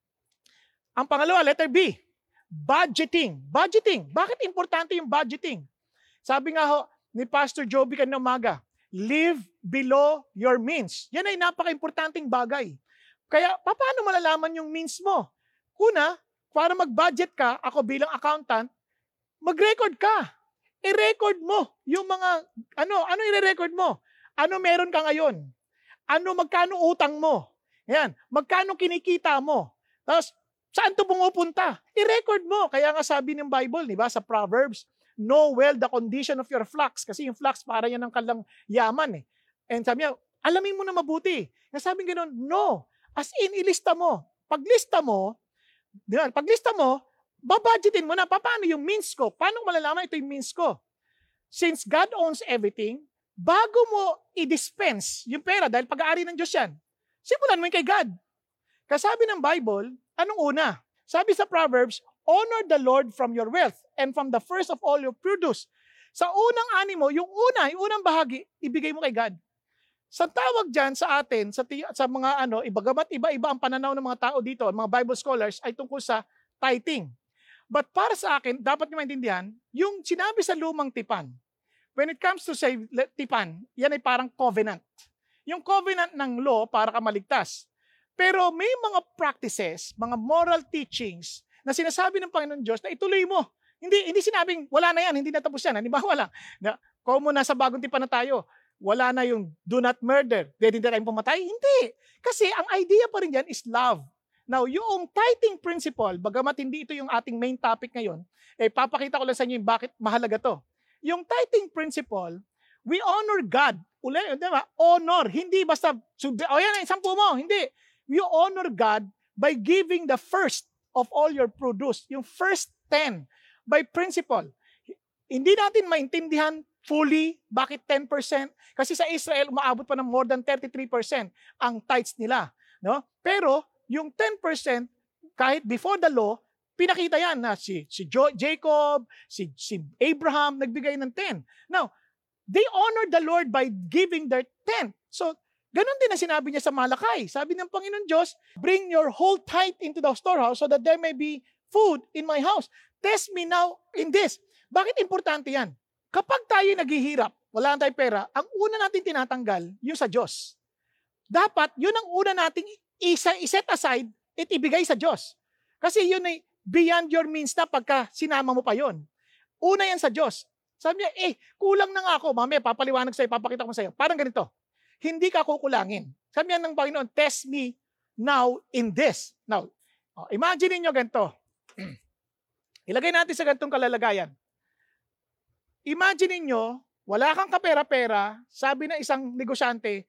ang pangalawa, letter B, budgeting. Budgeting. Bakit importante yung budgeting? Sabi nga ni Pastor Joby kanina umaga, live below your means. Yan ay napaka-importanting bagay. Kaya, paano malalaman yung means mo? Una, para mag-budget ka, ako bilang accountant, mag-record ka. I-record mo yung mga, ano i-record mo? Ano meron ka ngayon? Magkano utang mo? Yan, magkano kinikita mo? Tapos, saan to pumupunta? I-record mo. Kaya nga sabi ng Bible, di ba, sa Proverbs, know well the condition of your flocks. Kasi yung flocks, para yan ng kalang yaman eh. And sabi niya, alamin mo na mabuti. Sabi gano'n, no. As in, ilista mo. Paglista mo, babudgetin mo na, paano yung means ko? Paano malalaman ito yung means ko? Since God owns everything, bago mo i-dispense yung pera, dahil pag-aari ng Diyos yan, simulan mo yung kay God. Kasabi ng Bible, anong una? Sabi sa Proverbs, honor the Lord from your wealth and from the first of all your produce. Sa unang ani mo, yung unang bahagi, ibigay mo kay God. Sa tawag dyan sa atin, sa mga ibagamat iba-iba ang pananaw ng mga tao dito, mga Bible scholars, ay tungkol sa tithing. But para sa akin, dapat nyo maintindihan, yung sinabi sa lumang tipan, when it comes to say tipan, yan ay parang covenant. Yung covenant ng law para ka maligtas. Pero may mga practices, mga moral teachings na sinasabi ng Panginoon Diyos na ituloy mo. Hindi sinabing wala na yan, hindi natapos yan. Halimbawa lang, kung mo nasa bagong tipan na tayo, wala na yung do not murder. Pwede na tayong pumatay? Hindi. Kasi ang idea pa rin dyan is love. Now, yung tithing principle, bagamat hindi ito yung ating main topic ngayon, papakita ko lang sa inyo yung bakit mahalaga to. Yung tithing principle, we honor God. Diba? Honor. Hindi basta, yan, 10 mo. Hindi. You honor God by giving the first of all your produce. Yung first 10. By principle. Hindi natin maintindihan fully bakit 10%. Kasi sa Israel, umaabot pa ng more than 33% ang tithes nila. No? Pero, yung 10%, kahit before the law, pinakita yan na si Jacob, si Abraham, nagbigay ng 10. Now, they honored the Lord by giving their 10. So, ganun din ang sinabi niya sa Malakay. Sabi ng Panginoon Diyos, bring your whole tithe into the storehouse so that there may be food in my house. Test me now in this. Bakit importante yan? Kapag tayo naghihirap, wala tayong pera, ang una natin tinatanggal, yung sa Diyos. Dapat, yun ang una nating iset aside at ibigay sa Diyos. Kasi yun ay beyond your means na pagka sinama mo pa yun. Una yan sa Diyos. Sabi niya, kulang na nga ako. Mamaya, papaliwanag sa'yo, papakita ko sa'yo. Parang ganito. Hindi ka kukulangin. Sabi niya ng Panginoon, test me now in this. Now, imagine niyo ganito. Ilagay natin sa ganitong kalalagayan. Imagine niyo, wala kang kapera-pera, sabi ng isang negosyante,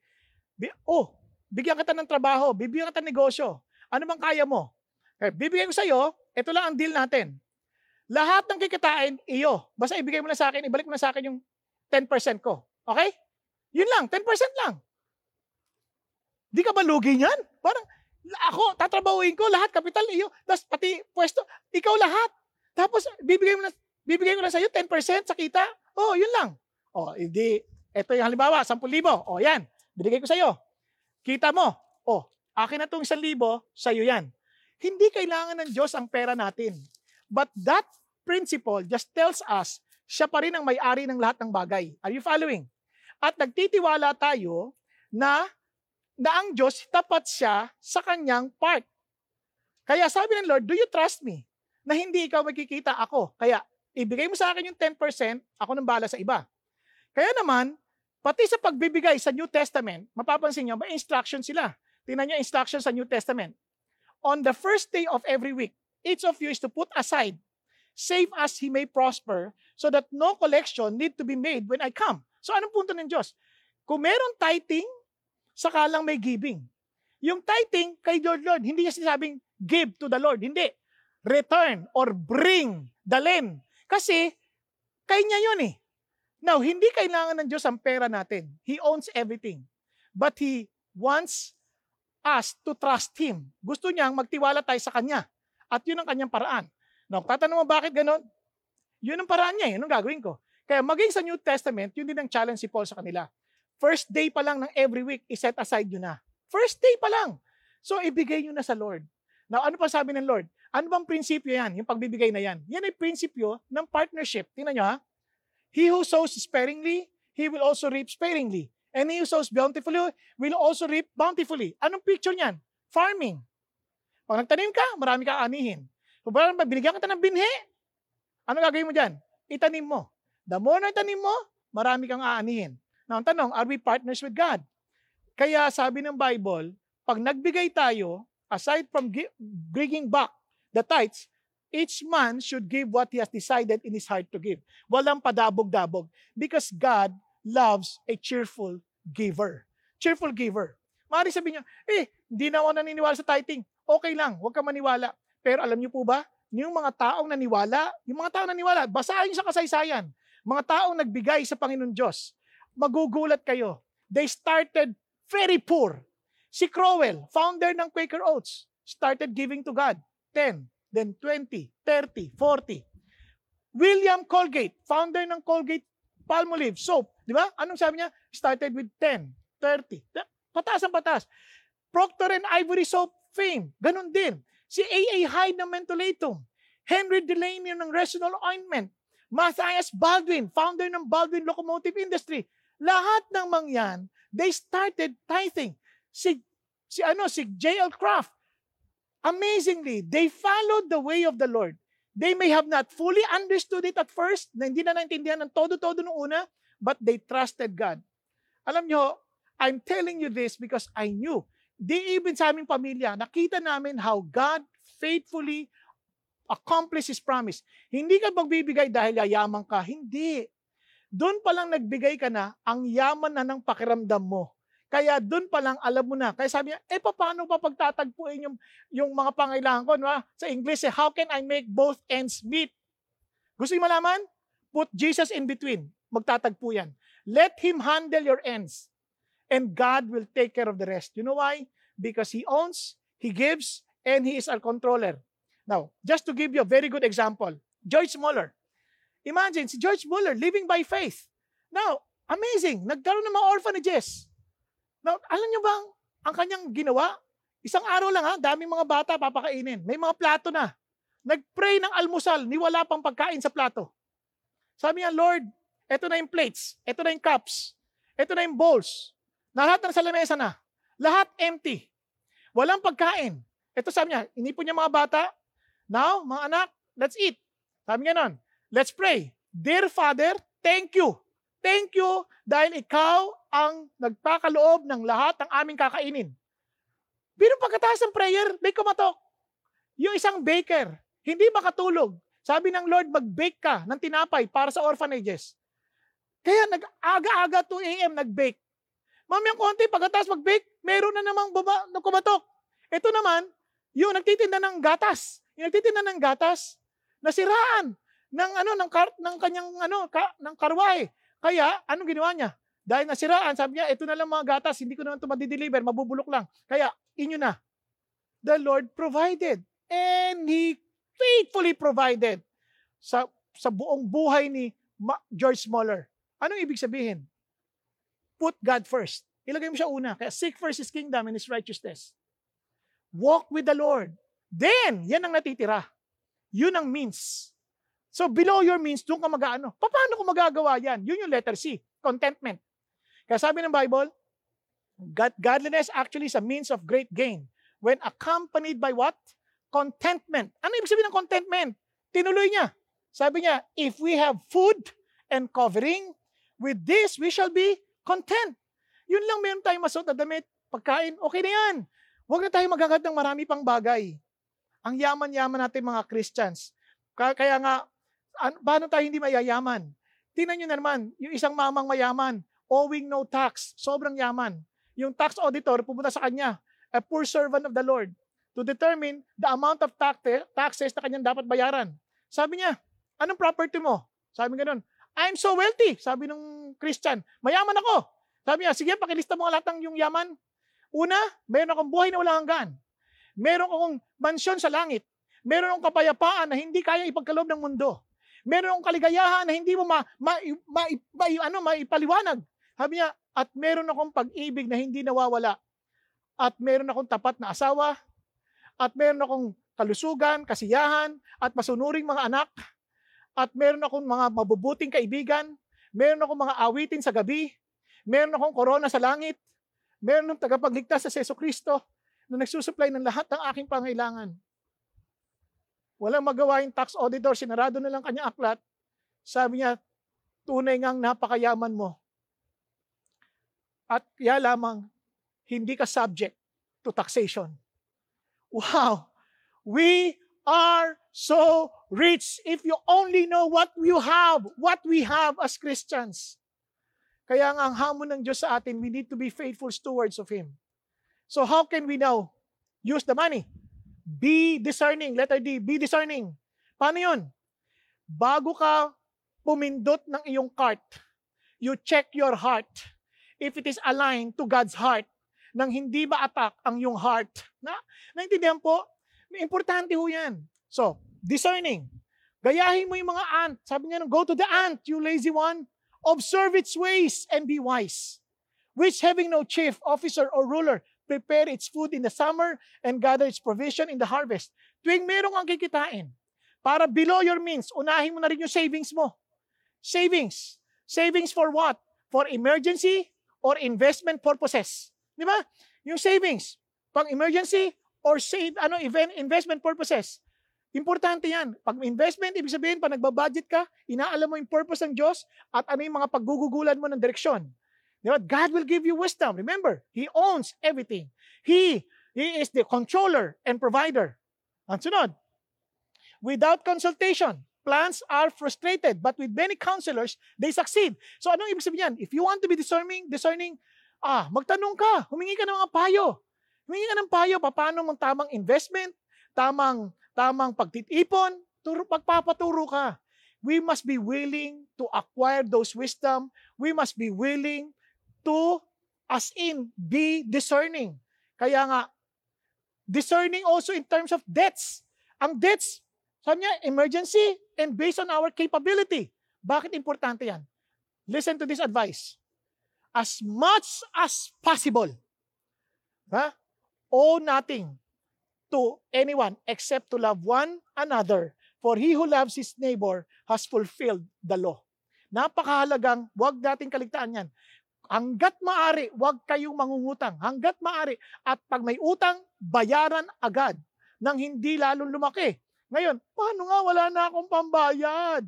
bigyan kita ng trabaho, bibigyan kita ng negosyo. Ano bang kaya mo? Bibigyan ko sa'yo, ito lang ang deal natin. Lahat ng kikitain, iyo. Basta ibigay mo na sa akin, ibalik mo na sa akin yung 10% ko. Okay? Yun lang, 10% lang. Di ka ba lugi niyan? Parang, ako, tatrabahuin ko, lahat, kapital, iyo. Tapos pati pwesto, ikaw lahat. Tapos, bibigay ko na sa'yo 10% sa kita. Yun lang. Hindi, ito yung halimbawa, 10,000. Yan, binigay ko sa'yo. Kita mo, akin na itong 1,000, sa'yo yan. Hindi kailangan ng Diyos ang pera natin. But that principle just tells us, siya pa rin ang may-ari ng lahat ng bagay. Are you following? At nagtitiwala tayo na ang Diyos, tapat siya sa kanyang part. Kaya sabi ng Lord, do you trust me? Na hindi ikaw magkikita ako. Kaya ibigay mo sa akin yung 10%, ako nang bahala sa iba. Kaya naman, pati sa pagbibigay sa New Testament, mapapansin niyo, may instruction sila. Tingnan niyo instruction sa New Testament. On the first day of every week, each of you is to put aside, save as he may prosper, so that no collection need to be made when I come. So anong punto ng Diyos? Kung meron tithing, saka lang may giving. Yung tithing kay Lord, hindi niya sinasabing give to the Lord. Hindi. Return or bring, dalhin. Kasi, kay niya yun eh. Now, hindi kailangan ng Diyos ang pera natin. He owns everything. But He wants us to trust Him. Gusto niyang magtiwala tayo sa Kanya. At yun ang Kanyang paraan. Now, tatanong mo bakit ganon? Yun ang paraan niya, yun ang gagawin ko. Kaya maging sa New Testament, yun din ang challenge si Paul sa kanila. First day pa lang ng every week, iset aside nyo na. First day pa lang. So, ibigay nyo na sa Lord. Now, ano pa sabi ng Lord? Ano bang prinsipyo yan? Yung pagbibigay na yan. Yan ay prinsipyo ng partnership. Tingnan nyo ha. He who sows sparingly, he will also reap sparingly. And he who sows bountifully, will also reap bountifully. Anong picture niyan? Farming. Pag nagtanim ka, marami ka aanihin. Kung binigyan kita ng binhi, ano gagawin mo dyan? Itanim mo. The more na itanim mo, marami kang aanihin. Now, ang tanong, are we partners with God? Kaya sabi ng Bible, pag nagbigay tayo, aside from bringing back the tithes, each man should give what he has decided in his heart to give. Walang padabog-dabog. Because God loves a cheerful giver. Cheerful giver. Maaari sabihin niyo, hindi na ako naniniwala sa tithing. Okay lang, huwag ka maniwala. Pero alam niyo po ba, yung mga taong naniwala, basahin niyo sa kasaysayan, mga taong nagbigay sa Panginoon Diyos, magugulat kayo. They started very poor. Si Crowell, founder ng Quaker Oats, started giving to God. 10, then 20, 30, 40. William Colgate, founder ng Colgate Palmolive soap. Di ba? Anong sabi niya? Started with 10, 30. Pataas ang pataas. Procter and Ivory soap fame. Ganon din. Si A.A. Hyde ng Mentholatum. Henry Delaney ng Resinol Ointment. Matthias Baldwin, founder ng Baldwin Locomotive Industry. Lahat ng mangyan, they started tithing. Si J.L. Kraft, amazingly, they followed the way of the Lord. They may have not fully understood it at first, na hindi na naintindihan ng todo-todo nung una, but they trusted God. Alam nyo, I'm telling you this because I knew. Di even sa aming pamilya, nakita namin how God faithfully accomplished His promise. Hindi ka magbibigay dahil yayaman ka. Hindi. Doon pa lang nagbigay ka na, ang yaman na ng pakiramdam mo. Kaya doon pa lang alam mo na. Kaya sabi niya, paano pa pagtatagpuin yung mga pangailangan ko? No? Sa English, how can I make both ends meet? Gusto niyo malaman? Put Jesus in between. Magtatagpo yan. Let Him handle your ends. And God will take care of the rest. You know why? Because He owns, He gives, and He is our controller. Now, just to give you a very good example, George Muller. Imagine, si George Muller living by faith. Now, amazing. Nagkaroon ng mga orphanages. Now, alam niyo bang ang kanyang ginawa? Isang araw lang daming mga bata papakainin. May mga plato na. Nag-pray ng almusal, ni wala pang pagkain sa plato. Sabi niya, Lord, eto na yung plates, eto na yung cups, eto na yung bowls. Lahat na sa lamesa na. Lahat empty. Walang pagkain. Ito sabi niya, inipon niya mga bata. Now, mga anak, let's eat. Sabi niya nun, let's pray. Dear Father, thank you. Thank you dahil ikaw ang nagpakaloob ng lahat ng aming kakainin. Pero pagkatapos ng prayer, may kumatok. Yung isang baker, hindi makatulog. Sabi ng Lord, mag-bake ka ng tinapay para sa orphanages. Kaya nag-aga-aga 2 a.m. nag-bake. Mamayang konti, pagkatapos mag-bake, meron na namang kumatok. Ito naman, yung nagtitinda ng gatas. Yung nagtitinda ng gatas, nasiraan ng kanyang ng karwahe. Kaya, anong ginawa niya? Dahil nasiraan, sabi niya, ito na lang mga gatas, hindi ko naman ito madideliver, mabubulok lang. Kaya, inyo na. The Lord provided. And He faithfully provided sa buong buhay ni George Muller. Anong ibig sabihin? Put God first. Ilagay mo siya una. Kaya seek first His kingdom and His righteousness. Walk with the Lord. Then, yan ang natitira. Yun ang means. So, below your means, doon ka mag-ano. Paano ko magagawa yan? Yun yung letter C, contentment. Kaya sabi ng Bible, godliness actually is a means of great gain when accompanied by what? Contentment. Ano ibig sabihin ng contentment? Tinuloy niya. Sabi niya, if we have food and covering, with this we shall be content. Yun lang, meron tayong masuot na damit, pagkain, okay na yan. Huwag na tayo maghagat ng marami pang bagay. Ang yaman-yaman natin mga Christians. Kaya nga, paano tayo hindi mayayaman? Tingnan nyo na naman, yung isang mamang mayaman, owing no tax, sobrang yaman. Yung tax auditor, pupunta sa kanya, a poor servant of the Lord, to determine the amount of taxes na kanyang dapat bayaran. Sabi niya, anong property mo? Sabi ganun, I'm so wealthy. Sabi ng Christian, mayaman ako. Sabi niya, sige, pakilista mo lahat ng yung yaman. Una, meron akong buhay na walang hanggan. Meron akong mansyon sa langit. Meron akong kapayapaan na hindi kaya ipagkaloob ng mundo. Meron akong kaligayahan na hindi mo maipaliwanag. Sabi niya, at meron akong pag-ibig na hindi nawawala. At meron akong tapat na asawa. At meron akong kalusugan, kasiyahan, at masunuring mga anak. At meron akong mga mabubuting kaibigan. Meron akong mga awitin sa gabi. Meron akong korona sa langit. Meron akong tagapagligtas sa Jesucristo na nagsusupply ng lahat ng aking pangailangan. Walang magawa yung tax auditor, sinarado na lang kanyang aklat. Sabi niya, tunay ngang napakayaman mo. At kaya lamang, hindi ka subject to taxation. Wow! We are so rich if you only know what we have as Christians. Kaya nga ang hamon ng Diyos sa atin, we need to be faithful stewards of Him. So how can we now use the money? Be discerning. Letter D, be discerning. Paano yun? Bago ka pumindot ng iyong cart, you check your heart if it is aligned to God's heart nang hindi ma-attack ang iyong heart. Naintindihan po? Importante ho yan. So, discerning. Gayahin mo yung mga ant. Sabi niya, go to the ant, you lazy one. Observe its ways and be wise. Which having no chief, officer, or ruler, prepare its food in the summer and gather its provision in the harvest. Tuwing merong kang kikitain, para below your means, unahin mo na rin yung savings mo. Savings. Savings for what? For emergency or investment purposes. Di ba? Yung savings, pang emergency or investment purposes. Importante yan. Pag investment, ibig sabihin, pag nagbabudget ka, inaalam mo yung purpose ng Diyos at ano yung mga paggugugulan mo ng direksyon. Di ba? God will give you wisdom. Remember, He owns everything. He is the controller and provider. Ang sunod, without consultation, plans are frustrated, but with many counselors, they succeed. So anong ibig sabihin yan? If you want to be discerning, magtanong ka, humingi ka ng mga payo. Humingi ka ng payo, paano mong tamang investment, tamang pagtitipon, pagpapaturo ka. We must be willing to acquire those wisdom. We must be willing to, as in, be discerning. Kaya nga, discerning also in terms of debts. Ang debts, sabi niya, emergency and based on our capability. Bakit importante yan? Listen to this advice. As much as possible, owe nothing to anyone except to love one another. For he who loves his neighbor has fulfilled the law. Napakahalagang, huwag nating kaligtaan yan. Hanggat maaari, huwag kayong mangungutang. Hanggat maaari. At pag may utang, bayaran agad nang hindi lalong lumaki. Ngayon, paano nga wala na akong pambayad?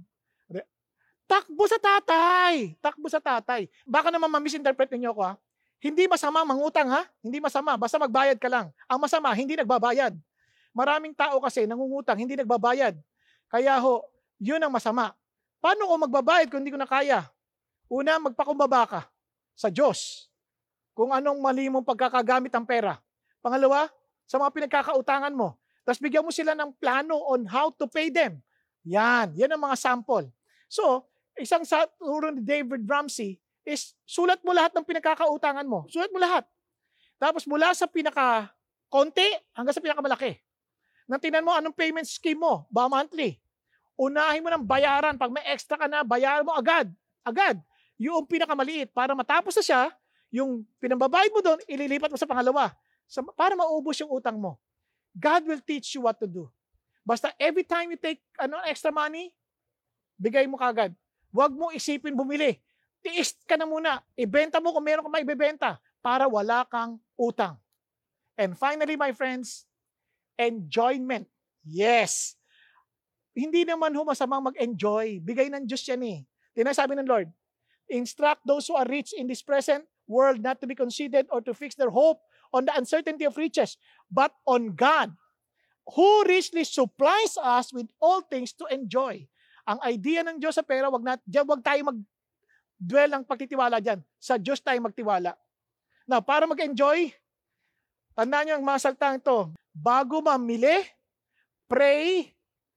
Takbo sa tatay. Takbo sa tatay. Baka naman ma-misinterpret ninyo ako, ha? Hindi masama mangutang, ha? Hindi masama. Basta magbayad ka lang. Ang masama, hindi nagbabayad. Maraming tao kasi nangungutang, hindi nagbabayad. Kaya yun ang masama. Paano ko magbabayad kung hindi ko na kaya? Una, magpakumbaba ka sa Diyos kung anong mali mong pagkakagamit ng pera. Pangalawa, sa mga pinagkakautangan mo. Tapos bigyan mo sila ng plano on how to pay them. Yan ang mga sample. So, isang turo ni David Ramsey is sulat mo lahat ng pinagkakautangan mo. Sulat mo lahat. Tapos mula sa pinaka-konti hanggang sa pinakamalaki. Nang tingnan mo anong payment scheme mo, ba monthly. Unahin mo ng bayaran. Pag may extra ka na, bayaran mo agad. Agad. Yung pinakamaliit. Para matapos na siya, yung pinambabayad mo doon, ililipat mo sa pangalawa. Para maubos yung utang mo. God will teach you what to do. Basta every time you take extra money, bigay mo kagad. Huwag mo isipin bumili. Tiis ka na muna. Ibenta mo kung meron kang maibebenta para wala kang utang. And finally, my friends, enjoyment. Yes. Hindi naman masamang mag-enjoy. Bigay ng Diyos yan eh. Tinasabi ng Lord, instruct those who are rich in this present world not to be conceited or to fix their hope on the uncertainty of riches, but on God, who richly supplies us with all things to enjoy. Ang idea ng Diyos sa pera, wag tayo mag-dwell ng pagtitiwala dyan. Sa Diyos tayo magtiwala. Now, para mag-enjoy, tandaan nyo ang mga saltang ito. Bago mamili, pray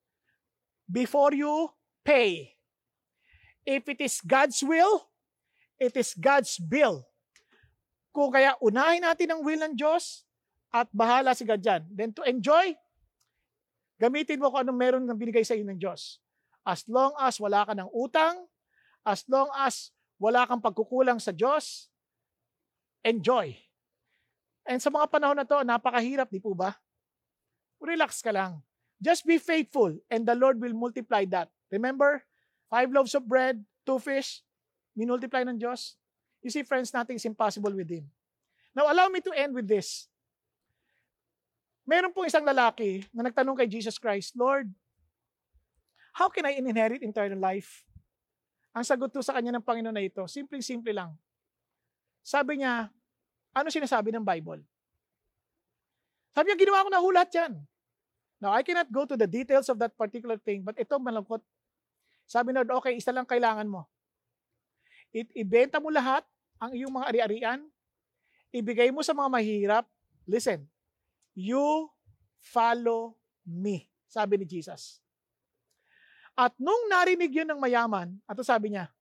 before you pay. If it is God's will, it is God's bill. Kung kaya unahin natin ang will ng Diyos at bahala si God dyan. Then to enjoy, gamitin mo kung anong meron ng binigay sa iyo ng Diyos. As long as wala ka ng utang, as long as wala kang pagkukulang sa Diyos, enjoy. And sa mga panahon na to, napakahirap, di po ba? Relax ka lang. Just be faithful and the Lord will multiply that. Remember, 5 loaves of bread, 2 fish, minultiply ng Diyos. You see, friends, nothing is impossible with Him. Now, allow me to end with this. Meron pong isang lalaki na nagtanong kay Jesus Christ, Lord, how can I inherit eternal life? Ang sagot to sa kanya ng Panginoon na ito, simpleng-simple lang. Sabi niya, ano sinasabi ng Bible? Sabi niya, ginawa ko na hulat yan. Now, I cannot go to the details of that particular thing, but ito malungkot. Sabi na, okay, isa lang kailangan mo. Ibenta mo lahat ang iyong mga ari-arian, ibigay mo sa mga mahirap. Listen, you follow me, sabi ni Jesus. At nung narinig yun ng mayaman, ato sabi niya,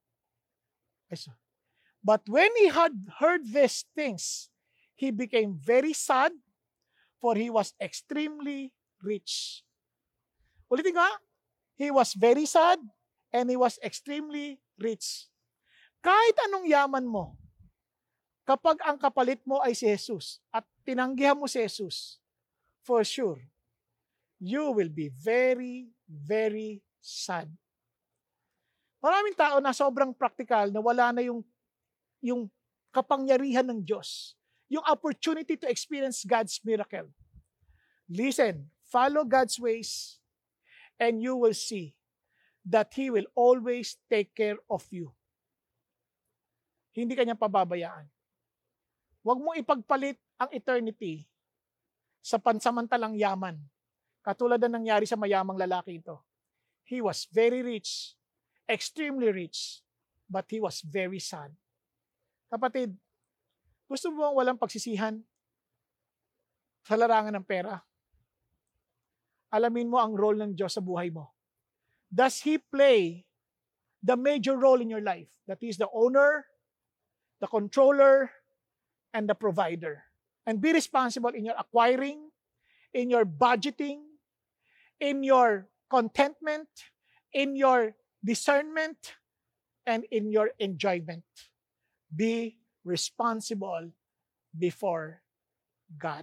but when he had heard these things, he became very sad, for he was extremely rich. Ulitin nga, he was very sad, and he was extremely rich. Kahit anong yaman mo, kapag ang kapalit mo ay si Jesus at tinanggihan mo si Jesus, for sure, you will be very, very sad. Maraming tao na sobrang practical na wala na yung kapangyarihan ng Diyos, yung opportunity to experience God's miracle. Listen, follow God's ways, and you will see that He will always take care of you. Hindi ka niya pababayaan. Huwag mong ipagpalit ang eternity sa pansamantalang yaman. Katulad na nangyari sa mayamang lalaki ito. He was very rich, extremely rich, but he was very sad. Kapatid, gusto mo bang walang pagsisihan sa larangan ng pera? Alamin mo ang role ng Diyos sa buhay mo. Does He play the major role in your life? That is the owner, the controller, and the provider. And be responsible in your acquiring, in your budgeting, in your contentment, in your discernment, and in your enjoyment. Be responsible before God.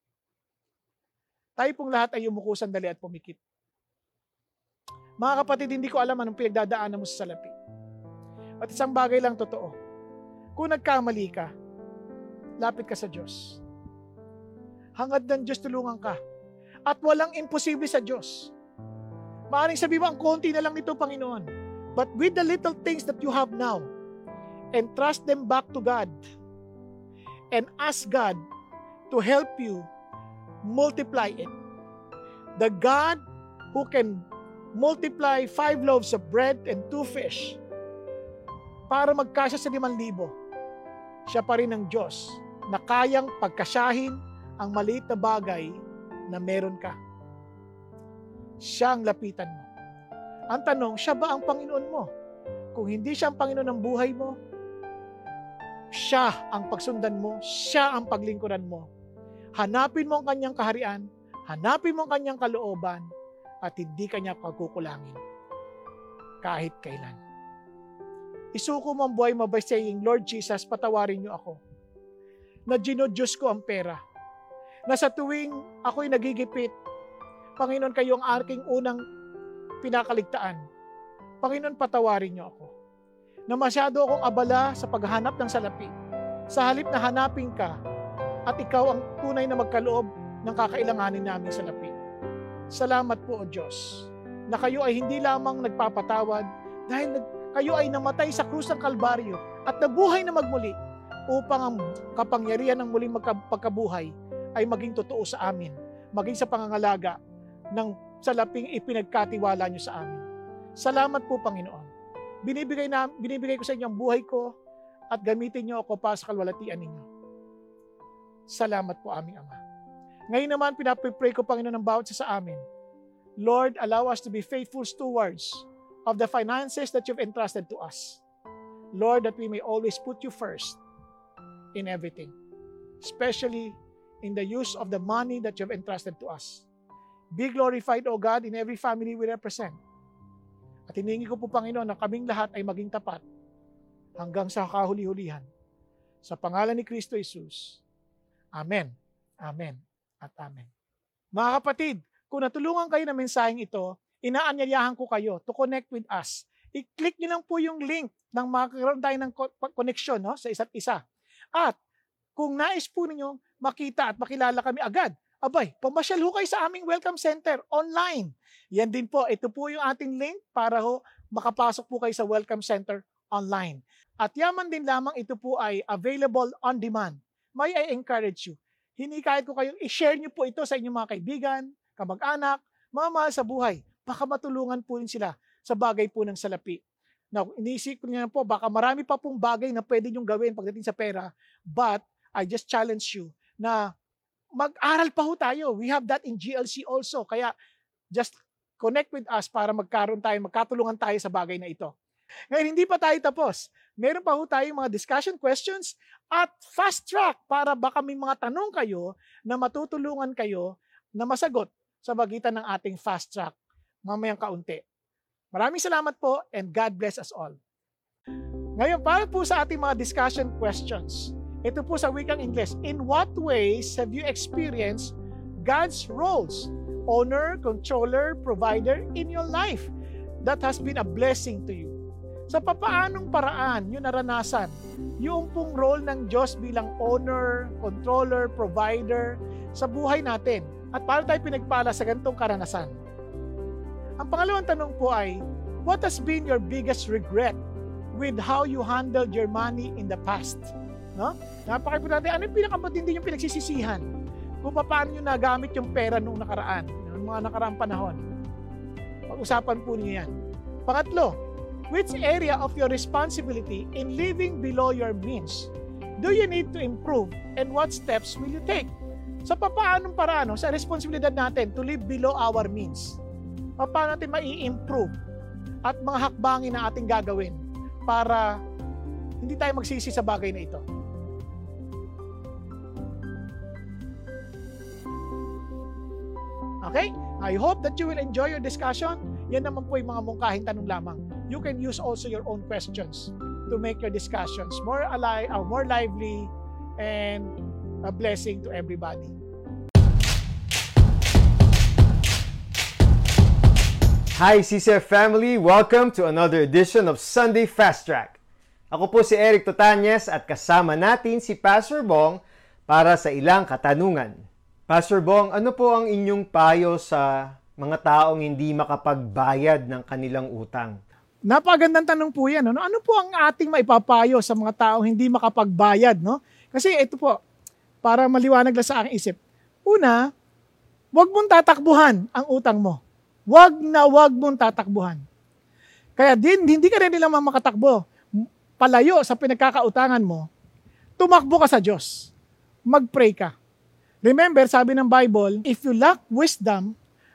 Tayo pong lahat ay yumuko sandali at pumikit. Mga kapatid, hindi ko alam anong pinagdadaanan mo sa salapi. At isang bagay lang totoo. Kung nagkamali ka, lapit ka sa Diyos. Hangad ng Diyos, tulungan ka. At walang imposible sa Diyos. Maaaring sabi mo, ang konti na lang nito, Panginoon. But with the little things that you have now, entrust them back to God. And ask God to help you multiply it. The God who can multiply 5 loaves of bread and 2 fish para magkasya sa 5,000. Siya pa rin ang Diyos na kayang pagkasyahin ang maliit na bagay na meron ka. Siya ang lapitan mo. Ang tanong, siya ba ang Panginoon mo? Kung hindi siya ang Panginoon ng buhay mo, siya ang pagsundan mo, siya ang paglingkuran mo. Hanapin mo ang kanyang kaharian, hanapin mo ang kanyang kalooban, at hindi kanya pagkukulangin kahit kailan. Isuko mo ang buhay mo by saying, Lord Jesus, patawarin niyo ako na dinodiyos ko ang pera. Na sa tuwing ako'y nagigipit, Panginoon, kayo ang aking unang pinakaligtaan. Panginoon, patawarin niyo ako. Na masyado akong abala sa paghanap ng salapi. Sa halip na hanapin ka at ikaw ang tunay na magkaloob ng kakailanganin namin salapi. Salamat po, O Diyos, na kayo ay hindi lamang nagpapatawad dahil kayo ay namatay sa krus ng Kalbaryo at nabuhay na magmuli upang ang kapangyarihan ng muling pagkabuhay ay maging totoo sa amin, maging sa pangangalaga ng salaping ipinagkatiwala niyo sa amin. Salamat po, Panginoon. Binibigay ko sa inyo ang buhay ko at gamitin niyo ako para sa kalwalatian ninyo. Salamat po, aming Ama. Ngayon naman, pinapipray ko, Panginoon, ng bawat isa sa amin. Lord, allow us to be faithful stewards of the finances that you've entrusted to us. Lord, that we may always put you first in everything, especially in the use of the money that you've entrusted to us. Be glorified, O God, in every family we represent. At hiningi ko po, Panginoon, na kaming lahat ay maging tapat hanggang sa kahuli-hulihan. Sa pangalan ni Kristo Jesus. Amen. Amen. At amen. Mga kapatid, kung natulungan kayo ng mensaheng ito, inaanyayahan ko kayo to connect with us. I-click nyo lang po yung link ng magkaroon tayo ng connection, no, sa isa't isa. At kung nais po ninyo makita at makilala kami agad, abay, pamasyal ho kayo sa aming welcome center online. Yan din po, ito po yung ating link para ho makapasok po kayo sa welcome center online. At yaman din lamang, ito po ay available on demand. May I encourage you, hinikayat ko kayong i-share nyo po ito sa inyong mga kaibigan, kamag-anak, mga mahal sa buhay. Baka matulungan po rin sila sa bagay po ng salapi. Now, iniisip ko niya po, baka marami pa pong bagay na pwede nyong gawin pagdating sa pera, but I just challenge you na mag-aral pa ho tayo. We have that in GLC also. Kaya just connect with us para magkatulungan tayo sa bagay na ito. Ngayon, hindi pa tayo tapos. Meron pa ho tayong mga discussion questions at fast track para baka may mga tanong kayo na matutulungan kayo na masagot sa magitan ng ating fast track mamayang kaunti. Maraming salamat po and God bless us all. Ngayon, para po sa ating mga discussion questions, ito po sa wikang Ingles, in what ways have you experienced God's roles, owner, controller, provider in your life that has been a blessing to you? Sa papaanong paraan nyo naranasan yung pong role ng Diyos bilang owner, controller, provider sa buhay natin? At paano tayo pinagpala sa ganitong karanasan? Ang pangalawang tanong po ay, what has been your biggest regret with how you handled your money in the past. No? Napaka-importante. Ano yung pinakamatindi yung pinagsisisihan? Kung paano nyo nagamit yung pera noong nakaraan, noong mga nakaraang panahon. Pag-usapan po niyo yan. Pangatlo, which area of your responsibility in living below your means do you need to improve and what steps will you take? Sa papaanong paraan, sa responsibilidad natin to live below our means. Paano natin mai-improve at mga hakbangin na ating gagawin para hindi tayo magsisi sa bagay na ito. Okay? I hope that you will enjoy your discussion. Yan naman po yung mga mungkahing tanong lamang. You can use also your own questions to make your discussions more alive, more lively, and a blessing to everybody. Hi CCF family! Welcome to another edition of Sunday Fast Track. Ako po si Eric Totanyes at kasama natin si Pastor Bong para sa ilang katanungan. Pastor Bong, ano po ang inyong payo sa mga taong hindi makapagbayad ng kanilang utang? Napakagandang tanong po yan. No? Ano po ang ating maipapayo sa mga taong hindi makapagbayad? No? Kasi ito po, para maliwanag lang sa aking isip. Una, huwag mong tatakbuhan ang utang mo. Huwag mong tatakbuhan. Kaya hindi ka rin nila makatakbo. Palayo sa pinagkakautangan mo, tumakbo ka sa Diyos. Mag-pray ka. Remember, sabi ng Bible, if you lack wisdom,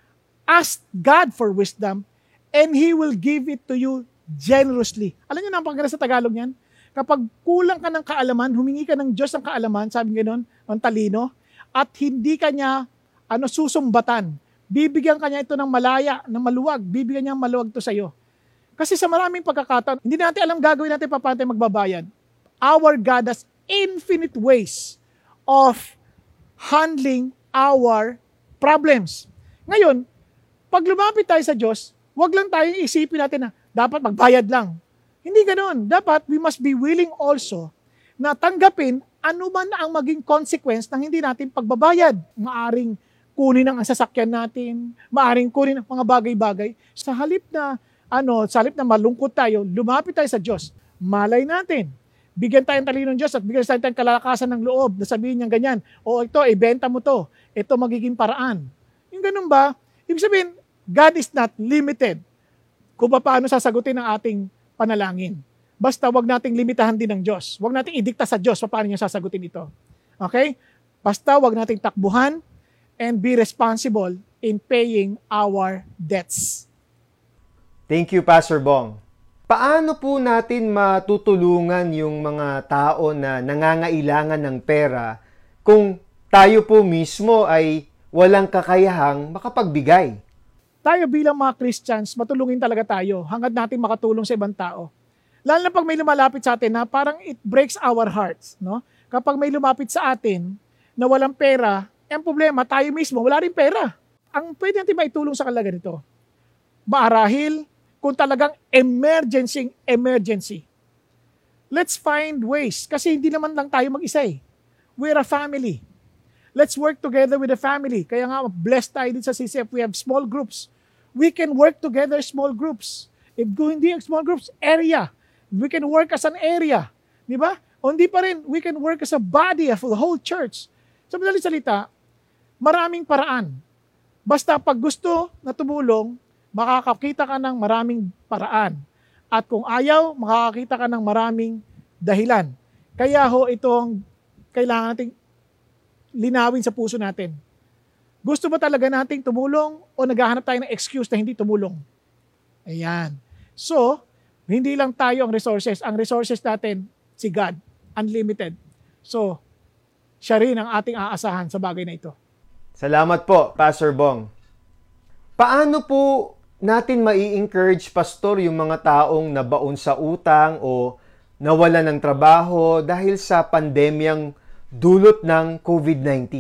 ask God for wisdom, and He will give it to you generously. Alam niyo na ang pagkala sa Tagalog niyan? Kapag kulang ka ng kaalaman, humingi ka ng Diyos ng kaalaman, sabi gano'n, ng talino, at hindi ka niya susumbatan. Bibigyan ka niya ito ng malaya, ng maluwag. Bibigyan niya ng maluwag ito sa iyo. Kasi sa maraming pagkakataon, hindi natin alam gagawin natin paano tayo magbabayad. Our God has infinite ways of handling our problems. Ngayon, pag lumapit tayo sa Diyos, wag lang tayong isipin natin na dapat magbayad lang. Hindi ganoon. Dapat we must be willing also na tanggapin ano man ang maging consequence ng hindi natin pagbabayad. Maaring kunin ang sasakyan natin, maaring kunin ang mga bagay-bagay. Sa halip na malungkot tayo, lumapit tayo sa Diyos. Malay natin. Bigyan tayo ng talino ng Diyos at bigyan tayo ng kalakasan ng loob na sabihin niya ganyan, o ito, ibenta mo to. Ito magiging paraan. Yung ganun ba? Ibig sabihin, God is not limited kung paano sasagutin ang ating panalangin. Basta wag nating limitahan din ng Diyos. Wag nating idikta sa Diyos paano niya sasagutin ito. Okay? Basta wag nating takbuhan and be responsible in paying our debts. Thank you, Pastor Bong. Paano po natin matutulungan yung mga tao na nangangailangan ng pera kung tayo po mismo ay walang kakayahang makapagbigay? Tayo bilang mga Christians, matulungin talaga tayo hanggat natin makatulong sa ibang tao. Lalo na pag may lumalapit sa atin na parang it breaks our hearts. No? Kapag may lumapit sa atin na walang pera, ang problema, tayo mismo, wala rin pera. Ang pwede natin maitulong sa kalaga nito, maarahil kung talagang emergency. Let's find ways. Kasi hindi naman lang tayo mag-isa eh. We're a family. Let's work together with the family. Kaya nga, blessed tayo din sa CCF. We have small groups. We can work together small groups. If hindi small groups, area. We can work as an area. Di ba? O hindi pa rin, we can work as a body of the whole church. Sa madaling salita, maraming paraan. Basta pag gusto na tumulong, makakakita ka ng maraming paraan. At kung ayaw, makakakita ka ng maraming dahilan. Kaya itong kailangan nating linawin sa puso natin. Gusto ba talaga nating tumulong o naghahanap tayo ng excuse na hindi tumulong? Ayan. So, hindi lang tayo ang resources. Ang resources natin, si God. Unlimited. So, siya rin ang ating aasahan sa bagay na ito. Salamat po, Pastor Bong. Paano po natin mai-encourage, Pastor, yung mga taong nabaon sa utang o nawalan ng trabaho dahil sa pandemyang dulot ng COVID-19?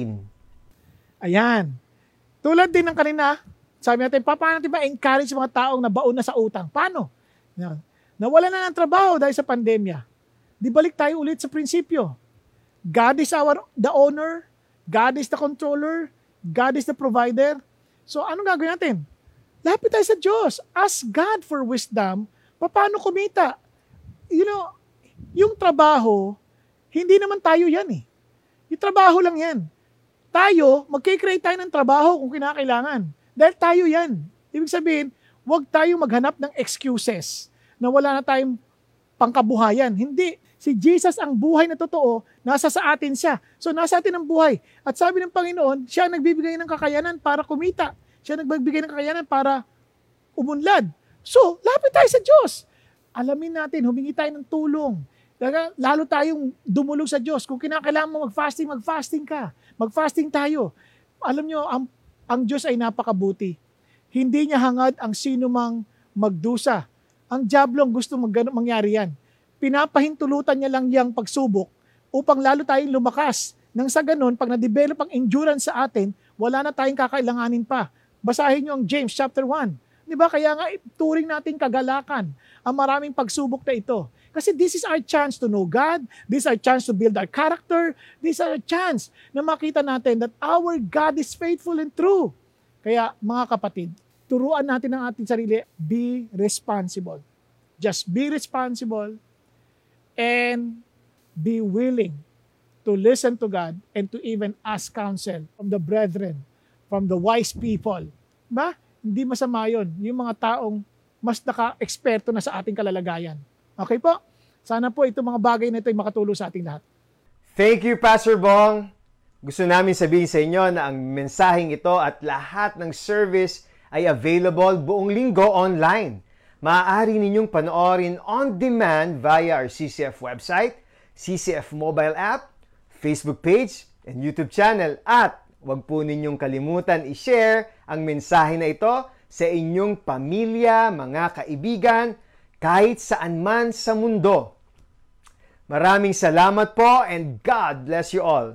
Ayan. Tulad din ng kanina, sabi natin, paano natin ma-encourage mga taong nabaon na sa utang? Paano? Nawalan na ng trabaho dahil sa pandemya. Di balik tayo ulit sa prinsipyo. God is the owner, God is the controller, God is the provider. So, anong gagawin natin? Lapit tayo sa Diyos. Ask God for wisdom. Paano kumita? yung trabaho, hindi naman tayo yan eh. Yung trabaho lang yan. Tayo, mag-create tayo ng trabaho kung kinakailangan. Dahil tayo yan. Ibig sabihin, huwag tayo maghanap ng excuses na wala na tayong pangkabuhayan. Hindi. Si Jesus ang buhay na totoo, nasa sa atin siya. So nasa atin ang buhay. At sabi ng Panginoon, siya ang nagbibigay ng kakayanan para kumita. Siya ang nagbibigay ng kakayanan para umunlad. So, lapit tayo sa Diyos. Alamin natin, humingi tayo ng tulong. Lalo tayong dumulog sa Diyos. Kung kinakailangan mo mag-fasting ka. Mag-fasting tayo. Alam nyo, ang Diyos ay napakabuti. Hindi niya hangad ang sino mang magdusa. Ang diablo ang gusto mangyari yan. Pinapahintulutan niya lang yung pagsubok upang lalo tayong lumakas. Nang sa ganun, pag na-develop ang endurance sa atin, wala na tayong kakailanganin pa. Basahin niyo ang James chapter 1. Diba? Kaya nga, turing natin kagalakan ang maraming pagsubok na ito. Kasi this is our chance to know God. This is our chance to build our character. This is our chance na makita natin that our God is faithful and true. Kaya mga kapatid, turuan natin ang ating sarili, be responsible. Just be responsible and be willing to listen to God and to even ask counsel from the brethren, from the wise people. Ba? Hindi masama yun. Yung mga taong mas naka-eksperto na sa ating kalalagayan. Okay po? Sana po itong mga bagay na ito ay makatulong sa ating lahat. Thank you, Pastor Bong. Gusto namin sabihin sa inyo na ang mensaheng ito at lahat ng service ay available buong linggo online. Maaari ninyong panoorin on demand via our CCF website, CCF mobile app, Facebook page, and YouTube channel. At huwag po ninyong kalimutan i-share ang mensahe na ito sa inyong pamilya, mga kaibigan, kahit saan man sa mundo. Maraming salamat po and God bless you all.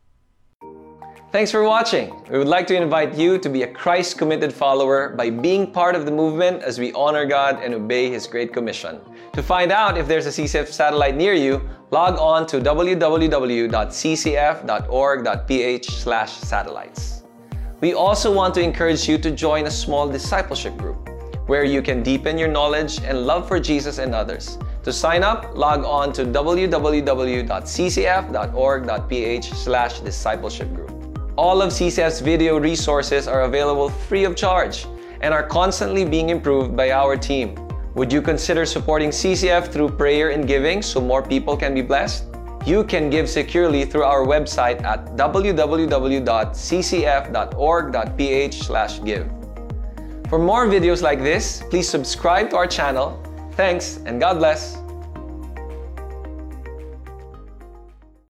Thanks for watching. We would like to invite you to be a Christ-committed follower by being part of the movement as we honor God and obey His Great Commission. To find out if there's a CCF satellite near you, log on to www.ccf.org.ph/satellites. We also want to encourage you to join a small discipleship group where you can deepen your knowledge and love for Jesus and others. To sign up, log on to www.ccf.org.ph/discipleship group. All of CCF's video resources are available free of charge and are constantly being improved by our team. Would you consider supporting CCF through prayer and giving so more people can be blessed? You can give securely through our website at www.ccf.org.ph/give. For more videos like this, please subscribe to our channel. Thanks and God bless.